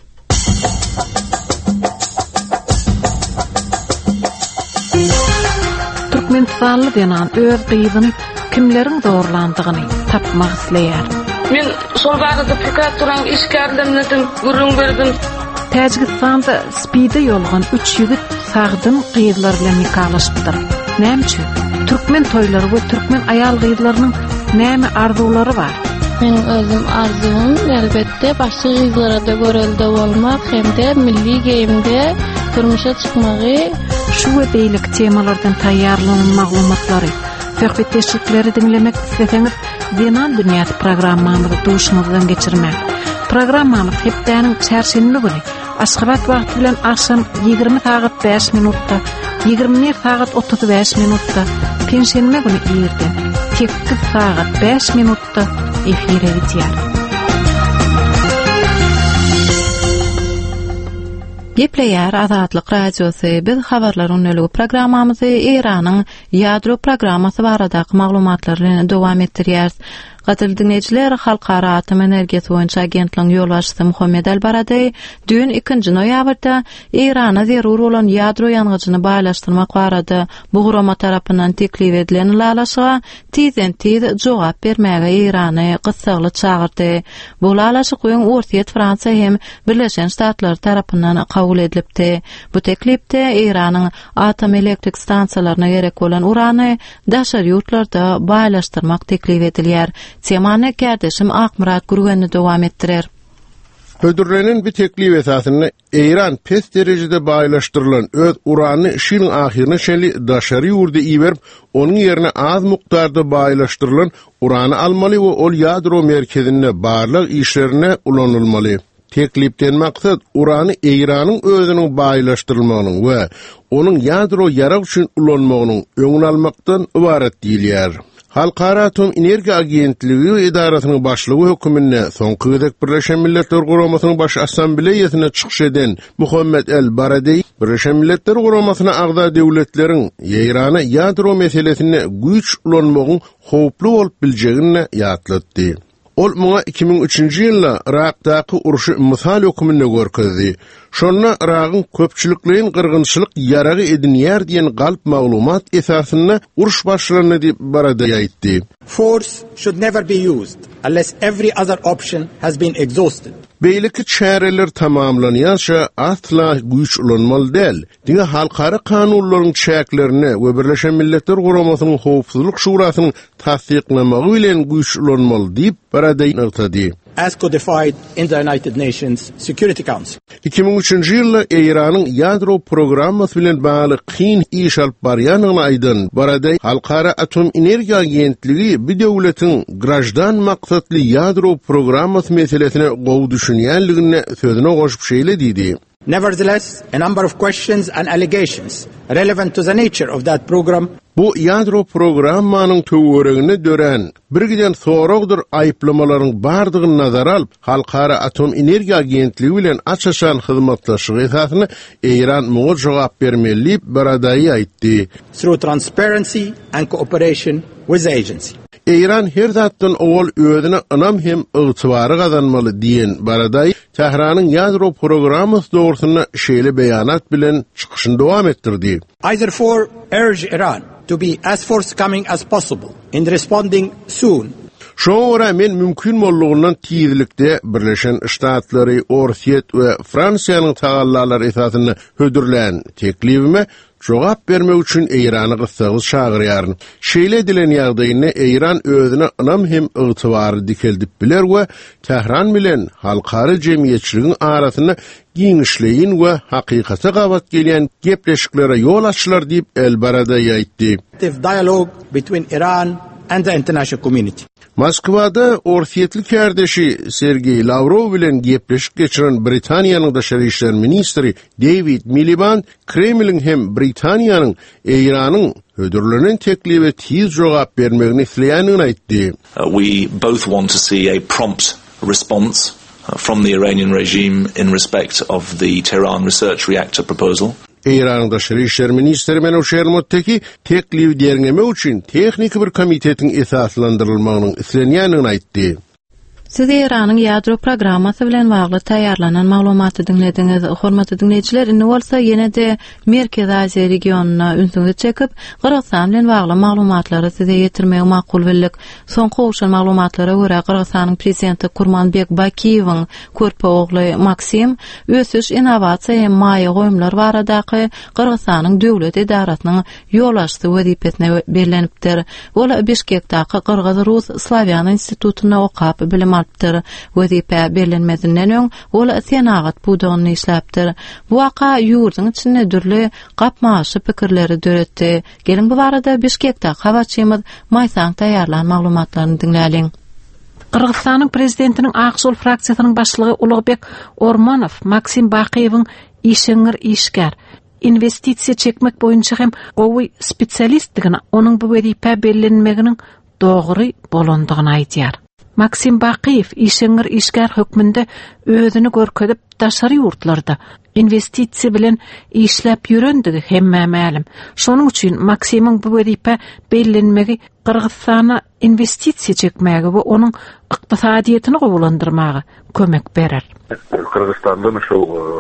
Türkmenistanly denan öz gyýyzyny kimleriň zorlandygyny tapmak isleýär. Men şol barada prokuraturaň işgärlemlerden gurrun berdim. Täjikistanda spide ýolgan üç ýigit sagdym gyýylar bilen nikalaşdyr. Näme üçin? Türkmen toýlary we türkmen aýal gyýylarynyň näme arzulary bar? Benim özüm arzum elbette başka gyzlara da görelde bolmak hemde milli geyimde turmuşa çıkmagy. Şu we beýlik temalardan taýýarlanan maglumatlary, söhbetleşikleri dinlemek isteseňiz, Zeman Dünýäsi programmamyzy duşuňyzdan geçirmek. Programmamyz hepdäniň çarşembe güni Aşgabat wagty bilen akşam ýygrimi saat beş minutda, ýygrimi saat otuz beş minutda, penşenme güni ýerde sekiz saat beş minutda efire gitýär. Gepleýär Azatlyk radiosy. Biz habarlaryň öňlügi programmamyzy Iranyň ýadro programmasy baradaky maglumatlary dowam etdirýär. Gatyl dinleyijiler, Halkara Atom Energiýasy boýunça agentligiň ýolbaşçysy Muhammed Al-Baradey dün ikinji noýabrda Irana zerur bolan ýadro ýangyjyny baýlaşdyrmak barada Bugrama tarapyndan teklif edilen lalaşyga tizen tiz jogap bermäge Irany gysgaly çagyrdy. Bu lalaşyk öň ortaýet Fransa hem Birleşen Ştatlar tarapyndan kabul edilipdi. Bu teklipde Iranyň atom elektrik stansiýalaryna gerek bolan urany daşar ýurtlarda baýlaşdyrmak teklif edilýär. Temany kardeşim Akmurat Gurgenni dowam etdirer. Hödürlenen bir teklif esasyny Iran pes derejede baýlaşdyrylan öz urany şylyň ahyryna şeli daşary ýurda iberip, onuň ýerine az mukdarda baýlaşdyrylan urany almaly we ol ýadro merkezine barlyk işlerine ulanylmaly. Teklipden maksat urany Iranyň özüniň baýlaşdyrylmagynyň we onuň ýadro ýarag üçin ulanmagynyň öňüni almakdan ibaret diýilýär. Halkara Atom Energiýa Agentligi idarasynyň başlygy hökümine soňky gezek Birleşen Milletler Guramasynyň baş assambleýasyna çykyş eden Muhammed Al-Baradey, Birleşen Milletler Guramasyna agda döwletleriň Irana ýadro meselesine güýç ulanmagyň howply bolup biljegini ýatlatdy. Ol muňa iki bin üçinji ýylda Irakdaky uruşy mysal hökümine görkezdi. Şonda Iragyň köpçülikliň gyrgynçylyk ýaragy edinýär diýen galp maglumat esasyna uruş başlandy diýip Baradey aýtdy. Force should never be used unless every other option has been exhausted. Beýleki çäreler tamamlanýança asla güýç ulanmaly däl. Diňe halkara kanunlaryň çäklerini we Birleşen Milletler Guramasynyň Howpsuzlyk Şurasynyň tasdiklamagy bilen güýç ulanmaly diýip Baradey aýtdy. As codified in the United Nations Security Council. iki bin üçinji ýylda Iranyň ýadro programmasy bilen bagly kyn iş alyp barýanyny aýdan Baradey Halkara Atom Energiýa Agentligi bir döwletiň grajdan maksatly ýadro programmasy meselesine gowy düşünýänligine sözüne goşup şeýle diýdi. Nevertheless, a number of questions and allegations relevant to the nature of that program. Bu ýadro programmanyň töweregine dören bir giden soragdyr aýplamalaryň bardygyny nazara alyp, Halkara Atom Energiýa Agentligi bilen açaşan hyzmatlaşyk esasyny Iran muňa jogap bermeli diýip Baradey aýtdy. Through transparency and cooperation with the agency. Iran her zatdan owal özüne anam hem ygtybary gazanmaly diýen Baradey, Tehranyň ýadro programmasy dogrusyna şeýle beýanat bilen çykyşyny dowam etdirdi. I therefore urge Iran to be as forthcoming as possible in responding soon. Şoňra men mümkin boldugyndan tizlikde Birleşen Ştatlary, Orsiýet we Fransiýanyň tagallalary esasyny hödürlän teklifime jogap bermek üçin Irany gysgaly çagyrýaryn. Şeýle edilen ýagdaýyny Iran özüne anam hem ygtybary dikeldip biler we Tehran bilen halkary jemgyýetçiligiň arasyny giňişleýin we hakykata gabat gelýän gepleşiklere ýol açylar diýip El-Baradey aýtdy. Dialogue between Iran and the international community. Moskwada Orsiýetli kardeşi Sergey Lavrov bilen gepleşik geçiren Britaniýanyň daşary işler ministri David Miliband, Kremliň hem Britaniýanyň Iranyň hödürlenen teklife tiz jogap bermegini isleýänini aýtdy. Uh, we both want to see a prompt response uh, from the Iranian regime in respect of the Tehran research reactor proposal. Iranyň daşary işler ministri Menuşer Muttaki teklif derňeme üçin tehnik bir komitetiň esaslandyrylmagynyň islenýänini aýtdy. Siz Iranyň ýadro programmasy bilen bagly taýýarlanan maglumaty dinlediňiz. Hormatly dinleýijiler, indi bolsa ýene-de Merkez Aziýa regionuna ünsüňizi çekip, Kyrgyzstan bilen bagly maglumatlary size ýetirmek makul bildik. Soňky uşan maglumatlara görä Kyrgyzstanyň prezidenti Kurmanbek Bakiýewiň körpe ogly Maksim ösüş innovasiýa hem maýa goýumlar baradaky Kyrgyzstanyň döwlet idarasynyň ýolaşçy wezipesine berilipdir. Ol Bişkekdäki Kyrgyz-Rus Slawiýan institutuna okap bilim alpdyr. Wezipe berilmesinden öň ol senagat budagyny işläpdir. Bu waka ýurduň içinde dürli gapmaşy pikirleri döretdi. Gelin bu barada Bişkekde habarçymyz Maýsan taýýarlan maglumatlaryny dinläliň. Kyrgyzstanyň prezidentiniň Aksol fraksiýasynyň başlygy Ulugbek Ormonow Maksim Bakiýewiň işeňir işgär investisiýa çekmek boýunça hem gowy spesialistligini onuň bu wezipe bellenmeginiň dogry bolandygyny aýdýar. Maksim Bakiýew işeňir işgär hökmünde özüni görkezip daşary ýurtlarda investisiýa bilen işläp ýörendigi hemme ma'lum. Şonuň üçin Maksimiň bu wezipe bellenmegi Kyrgyzstana investisiýa çekmäge we onuň ykdysadyýetini gowlandyrmagy kömek berer. Kyrgyzstandan şu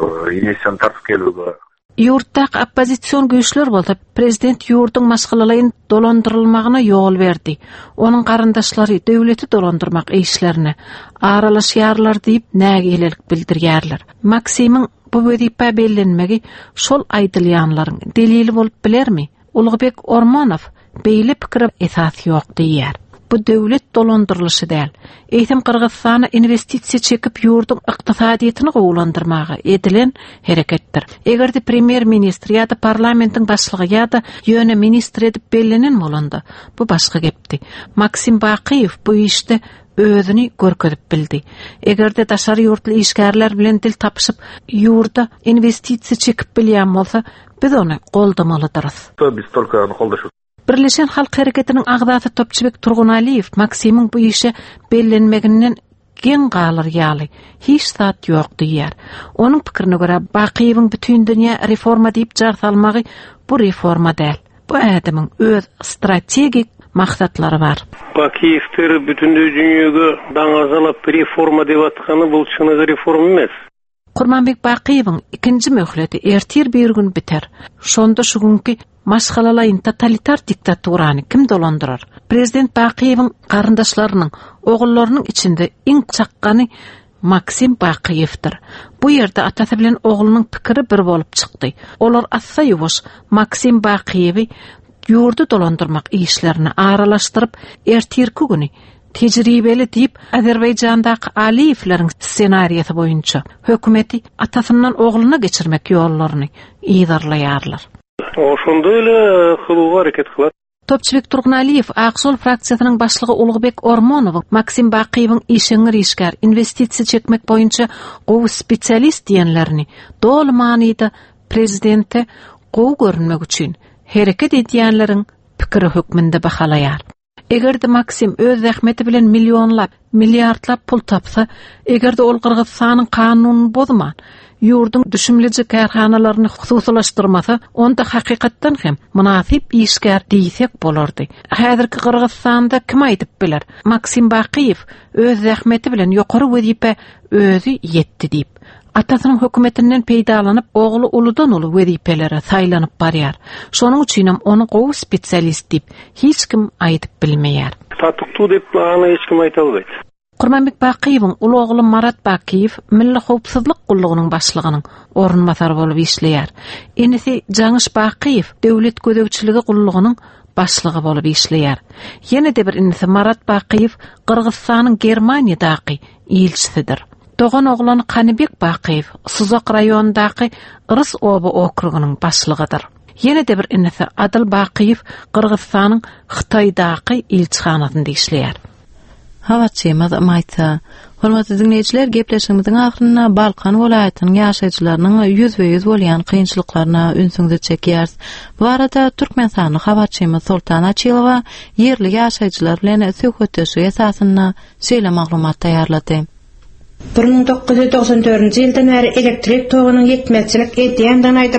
ýeňen tartyp gelýär. Ýurtdaky oppozisiýon güýçler bolsa prezident ýurduň maşgalalaryny dolandyrylmagyna ýol berdi. Onuň garandaşlary döwleti dolandyrmak işlerini aralaşýarlar diýip nägelik bildirýärler. Maksimiň bu wezipe bellenmegi şol aýdylýanlaryň delili bolup bilermi? Ulugbek Ormonow beýle pikir esas ýok diýär. Bu döwlet dolandyrlyşy däl. Eýtim Kyrgyzstana investisiýa çekip ýurduň ykdysadyýetini gowlandyrmagy edilen hereketdir. Egerde premier ministr ýa-da parlamentiň başlygy ýa-da ýöne ministr edip bellenen bolanda, bu başga gepdi. Maksim Bakiýew bu işde özüni görkezip bildi. Egerde daşary ýurtly işgärler bilen dil tapyşyp ýurda investisiýa çekip bilýän bolsa, biz onu goldamalydyryz. Biz tolka onu goldaşyp Birleşen Halk Hareketiniň agdaty Topçubek Turgunaliýew Maksimiň bu işe bellenmeginden gen galar ýaly. Hiç zat ýok diýär. Onuň pikirine görä Bakiýewiň bütün dünýä reforma diýip jar salmagy bu reforma däl. Bu adamyň öz strategik maksatlary bar. Bakiýew bütün dünýäge daňazalyp reforma diýip atkany bu çynyk reforma emes. Kurmanbek Bakiýewiň ikinji möhleti ertir bir gün biter. Şonda şu günkü maşgalalayın totalitar diktaturany kim dolandyrar? Prezident Bakiýewiň garandaşlarynyň, ogullarynyň içinde iň çakkany Maksim Bakiýewdir. Bu ýerde atasy bilen ogulynyň pikiri bir bolup çykdy. Olar assa ýuwaş Maksim Bakiýewi ýurdu dolandyrmak işlerini aralaşdyryp ertirki güni tejribeli diýip Azerbaýjandaky Aliyevleriň ssenariýasy boýunça hökümeti atasyndan ogulyna geçirmek ýollaryny ýydarlaýarlar. Oşonda ele hyluga hareket kılar. Topçubek Turgunaliýew Aksol fraksiýasynyň başlygy Ulugbek Ormonow Maksim Bakiýewiň işeňir işgär investisiýa çekmek boýunça gowy spesialist diýenlerini dol manyda prezidente gowy görünmek üçin hereket edýänleriň pikiri hökmünde bahalaýar. Egerde Maksim öz zähmeti bilen millionlap, milliardlap pul tapsa, egerde ol Kyrgyzstanyň kanunyny bozman, ýurduň düşümleji karhanalaryny hususylaşdyrmasa, onda hakykatdan hem münasip işgär diýsek bolardy. Häzirki Kyrgyzstanda kim aýdyp biler? Maksim Bakiýew öz zähmeti bilen ýokary wezipe özü ýetdi diýip. Atasynyň hökümetinden peýdalanyp, ogly uludan uly wezipelere saýlanyp barýar. Şonuň üçin hem onu gowy spesialist diýip hiç kim aýdyp bilmeýär. Tatykty diýip ana hiç kim aýta albaýdy. Kurmanbek Bakiýewiň uly ogly Marat Bakiýew Milli Howpsuzlyk Gullygynyň başlygynyň ornmasary bolup işleýär. Enisi Jaňyş Bakiýew döwlet gözegçiligi gullygynyň başlygy bolup işleýär. Ýene-de bir enisi Marat Bakiýew Kyrgyzstanyň Germaniýadaky elçisidir. Doğan oğlan Kanibek Bakiýew Suzak rayonundaky Rys oba okrugynyň başlygydyr. Ýene-de bir enisi Adil Bakiýew Kyrgyzstanyň Hytaýdaky elçihanasynda işleýär. Hawaçymyz maýta. Hormatly dinleýijiler, gepleşigimiziň ahyryna Balkan welaýatynyň ýaşaýjylarynyň ýüz we ýüz bolýan kynçylyklaryna ünsüňizi çekýäris. Bu arada Türkmenistanyň habarçymyz Sultan Açylowa ýerli ýaşaýjylar bilen söhbetleşik esasyna şeýle maglumat taýýarlady. bir ming dokuz ýüz doksan dördünji ýyldan bäri elektrik togynyň ýetmezçilik edýändigini aýdyp,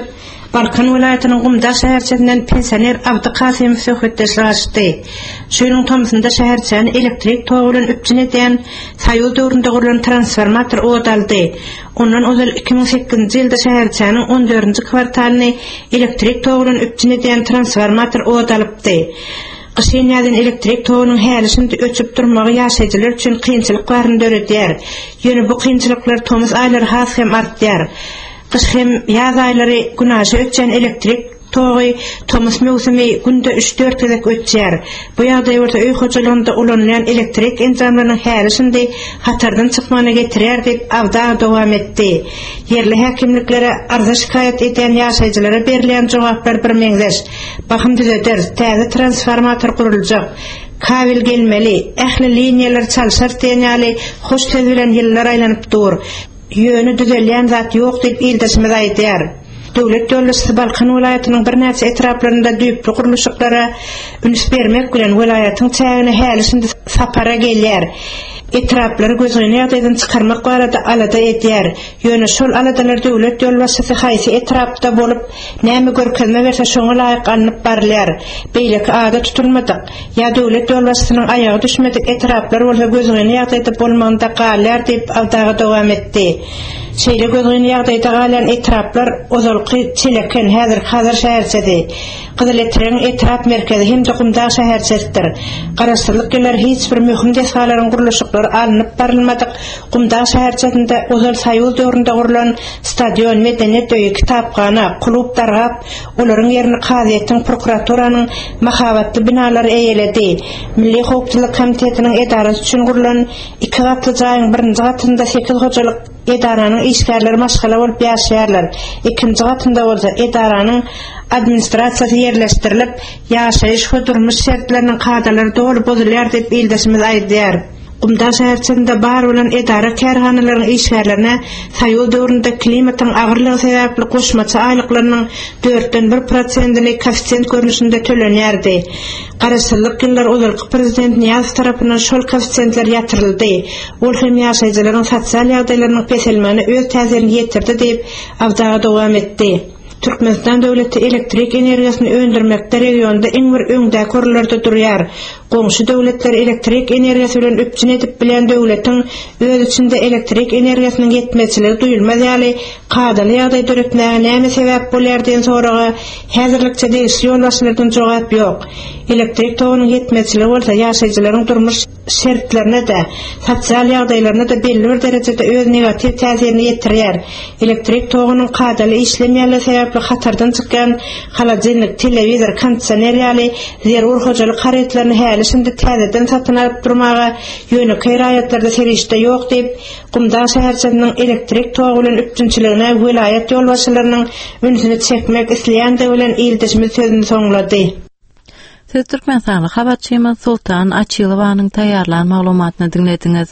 Balkan vilayatynyň Gumda şäherçesinden pensioner Abdykasym söhbetdeşlik açdy. Şonuň tomsynda şäherçäni elektrik togy bilen üpjün eden Saýul döwründe gurulan transformator odaldy. Ondan özel iki bin sekizinji ýylda şäherçäniň on dördünji kwartalyny elektrik togy bilen üpjün eden transformator odalypdy. Qışyn ýadan elektrik togynyň härisinde öçüp durmagy ýaşaýjylar üçin kynçylyklarny döredýär. Ýöne bu kynçylyklar tomuz aýlary has hem artdýar. Qış hem ýaz aýlary günaşy ötjen elektrik togy tomuz mewsimi günde üç dört gezek ötjer. Bu ýagdaý bolsa öý hojalygynda ulanýan elektrik enjamlarynyň härisinde hatardan çykmagyna getirer diýip awda dowam etdi. Yerli häkimliklere arza şikayet eden ýaşaýjylara berilýän jogaplar bir meňzeş. Bakym düzeder, täze transformator guruljak. Kabel gelmeli, ähli liniýalar çalşar diýenýäli hoş tez bilen ýyllar aýlanyp dur. Ýöne düzelýän zat ýok diýip ildeşme aýdýar. Döwlet ýolbaşçysy Balkan vilayatynyň bir näçe etraplarynda düýpli guruluşlyklara üns bermek bilen vilayatyň çägine hälisinde sapara gelýär. Etraplary gözüne ýagdaýdan çykarmak barada alada edýär. Ýöne şol aladalar döwlet ýolbaşçysy haýsy etrapda bolup näme görkezme berse şoňa laýyk anyp barlar. Beýleki ada tutulmadyk. Ýa döwlet ýolbaşçysynyň aýagy düşmedik etraplar bolsa gözüne ýagdaýda bolmanda galar diýip awdaga dowam etdi. Şeýle gözüne ýagdaýda galan etraplar ozalky çeleken häzir hazır şäherçedi. Gyzyletreň etrap merkezi hem Gumda şäherçesidir. Garaşdyrlyk geler hiç bir möhüm desalaryň guruluşyklary alınıp barylmadyk. Gumda şäherçesinde özel Saýul döwründe gurulan stadion, medeniýet öýü, kitapxana, klub tarap, olaryň ýerini Gaziýetiň prokuraturynyň mahabatly binalary eýeledi. Milli hukukçylyk komitetiniň edarasy üçin gurulan iki gatly jaýyň birinji gatynda sekiz hojalyk edaranyň işgärleri maşgala bolup ýaşaýarlar. Ikinji gatynda bolsa edaranyň administrasiýasy ýerleşdirilip, ýaşaýyş we durmuş şertleriniň kadalary dolu bozulýar diýip ildeşimiz aýdýar. Gumda şäherçesinde bar bolan edara kärhanalaryň işgärlerine Saýul döwründe klimatyň agyrlygy sebäpli goşmaça aýlyklarynyň dörtden bir prosentini koeffisient görnüşinde tölenýärdi. Garaşdyrlyk ýyllar ozalky prezident Niýaz tarapyndan şol koeffisientler ýatyryldy. Ol hem ýaşaýjylaryň sosial ýagdaýlarynyň peselmani öz täsirini ýetirdi diýip awdaga dowam etdi. Türkmenistan döwleti elektrik energiýasyny öndürmekde regionda iň bir öňde körlerde durýar. Goňşy döwletler elektrik energiýasy bilen üpjün edip bilen döwletiň öz içinde elektrik energiýasynyň ýetmezçiligi duýulmaz ýaly gadaly ýagdaý döretmäge näme sebäp bolýar diýen soraga häzirlikçe degişli ýolbaşçylardan jogap ýok. Elektrik togynyň ýetmezçiligi bolsa ýaşaýjylaryň durmuş şertlerine de, sosial ýagdaýlaryna da belli bir derejede öz negativ täsirini ýetirýär. Elektrik togynyň gadaly işlemýärligi sebäpli hatardan çykkan halajynlyk, telewizor, konditsioner ýaly zerur hojalyk haretlerini hälisinde täzeden satyn alyp durmaga ýöne keýraýatlarda serişde ýok diýip Gumda şäherçesiniň elektrik togy bilen üpjünçiligine vilayat ýolbaşçylarynyň ünsüni çekmek isleýän de bilen ildeşimiz sözüni soňlady. Siz Türkmenistanly habarçymy Sultan Açylowanyň taýýarlan maglumatyny dinlediňiz.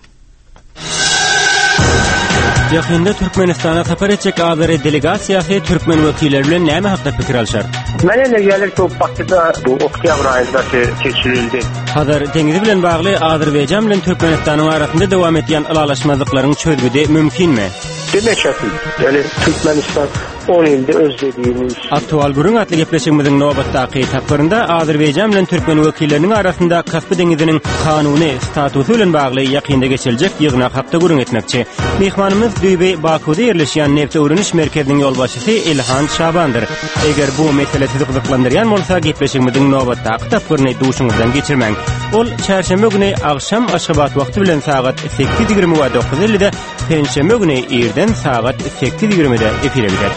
Ýakynda Türkmenistana tapar etjek agary delegasiýasy türkmen wekilleri bilen näme hakda pikir alşar? Mene ne gelir ki o paketde bu oktyabr ayında geçirildi. Hazır deňizi bilen bagly Azerbaýjan bilen Türkmenistanyň arasynda dowam etýän alaşmazyklaryň çözgüde mümkinmi? Demek şekil. Yani Türkmenistan on ýylda özlediğimiz aktual gurun atly gepleşigimiziň nobatdaky etaplarynda Azerbaýjan bilen türkmen wekilleriniň arasynda Kaspy deňiziniň kanuny statusy bilen bagly ýakynda geçiljek ýygynak hakda gurun etmekçi. Mehmanymyz Düýbe Bakuda ýerleşýän Neft öwreniş merkeziniň ýolbaşçysy Ilhan Şabandyr. Eger bu mesele sizi gyzyklandyrýan bolsa gepleşigimiziň nobatdaky etaplaryny duşuňyzdan geçirmäň. Ol çarşamba güni akşam Aşgabat wagty bilen sagat sekiz ýigirme we dokuz ellide, penşembe güni ýerden sagat sekiz ýigirmede efire gider.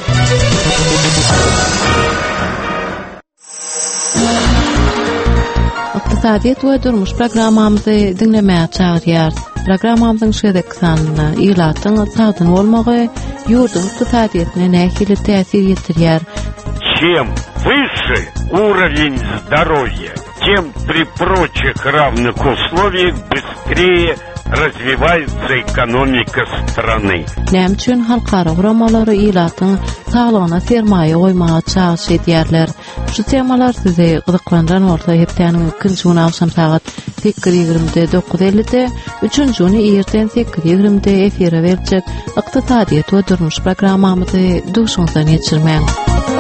Iqtisadiýet we durmuş programmamyzy dinlemäge çagyrýar. Programmamyzyň şeýdek sanlyny ýylatyň sagdyn bolmagy ýurdun iqtisadiýetine nähili täsir ýetirýär. Чем выше уровень здоровья, тем при прочих равных условиях быстрее развивается экономика страны. Näme üçin halkara guramalary ýylatyň saglygyna sermaýe goýmagy çağış edýärler. Şu temalar sizi gyzyklandyran bolsa hepdeniň ikinji güni akşam sagat sekiz ýigirmede dokuz ellide, üçünji güni erten sekiz ýigirmede efire berjek Iqtisadiýet we durmuş programmamyzy duşuňuzdan geçirmäň.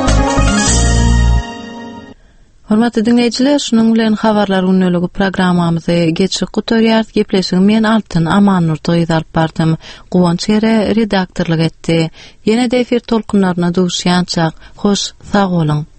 Hormatly dinleyijiler, şunun bilen habarlar günnäligi programmamyzy geçik gutarýar gepleşigi men Altyn Amannurdy ýazyp bardym. Guwanç ýere redaktorlyk etdi. Ýene de efir tolkunlaryna duşýançak. Hoş, sag bolun.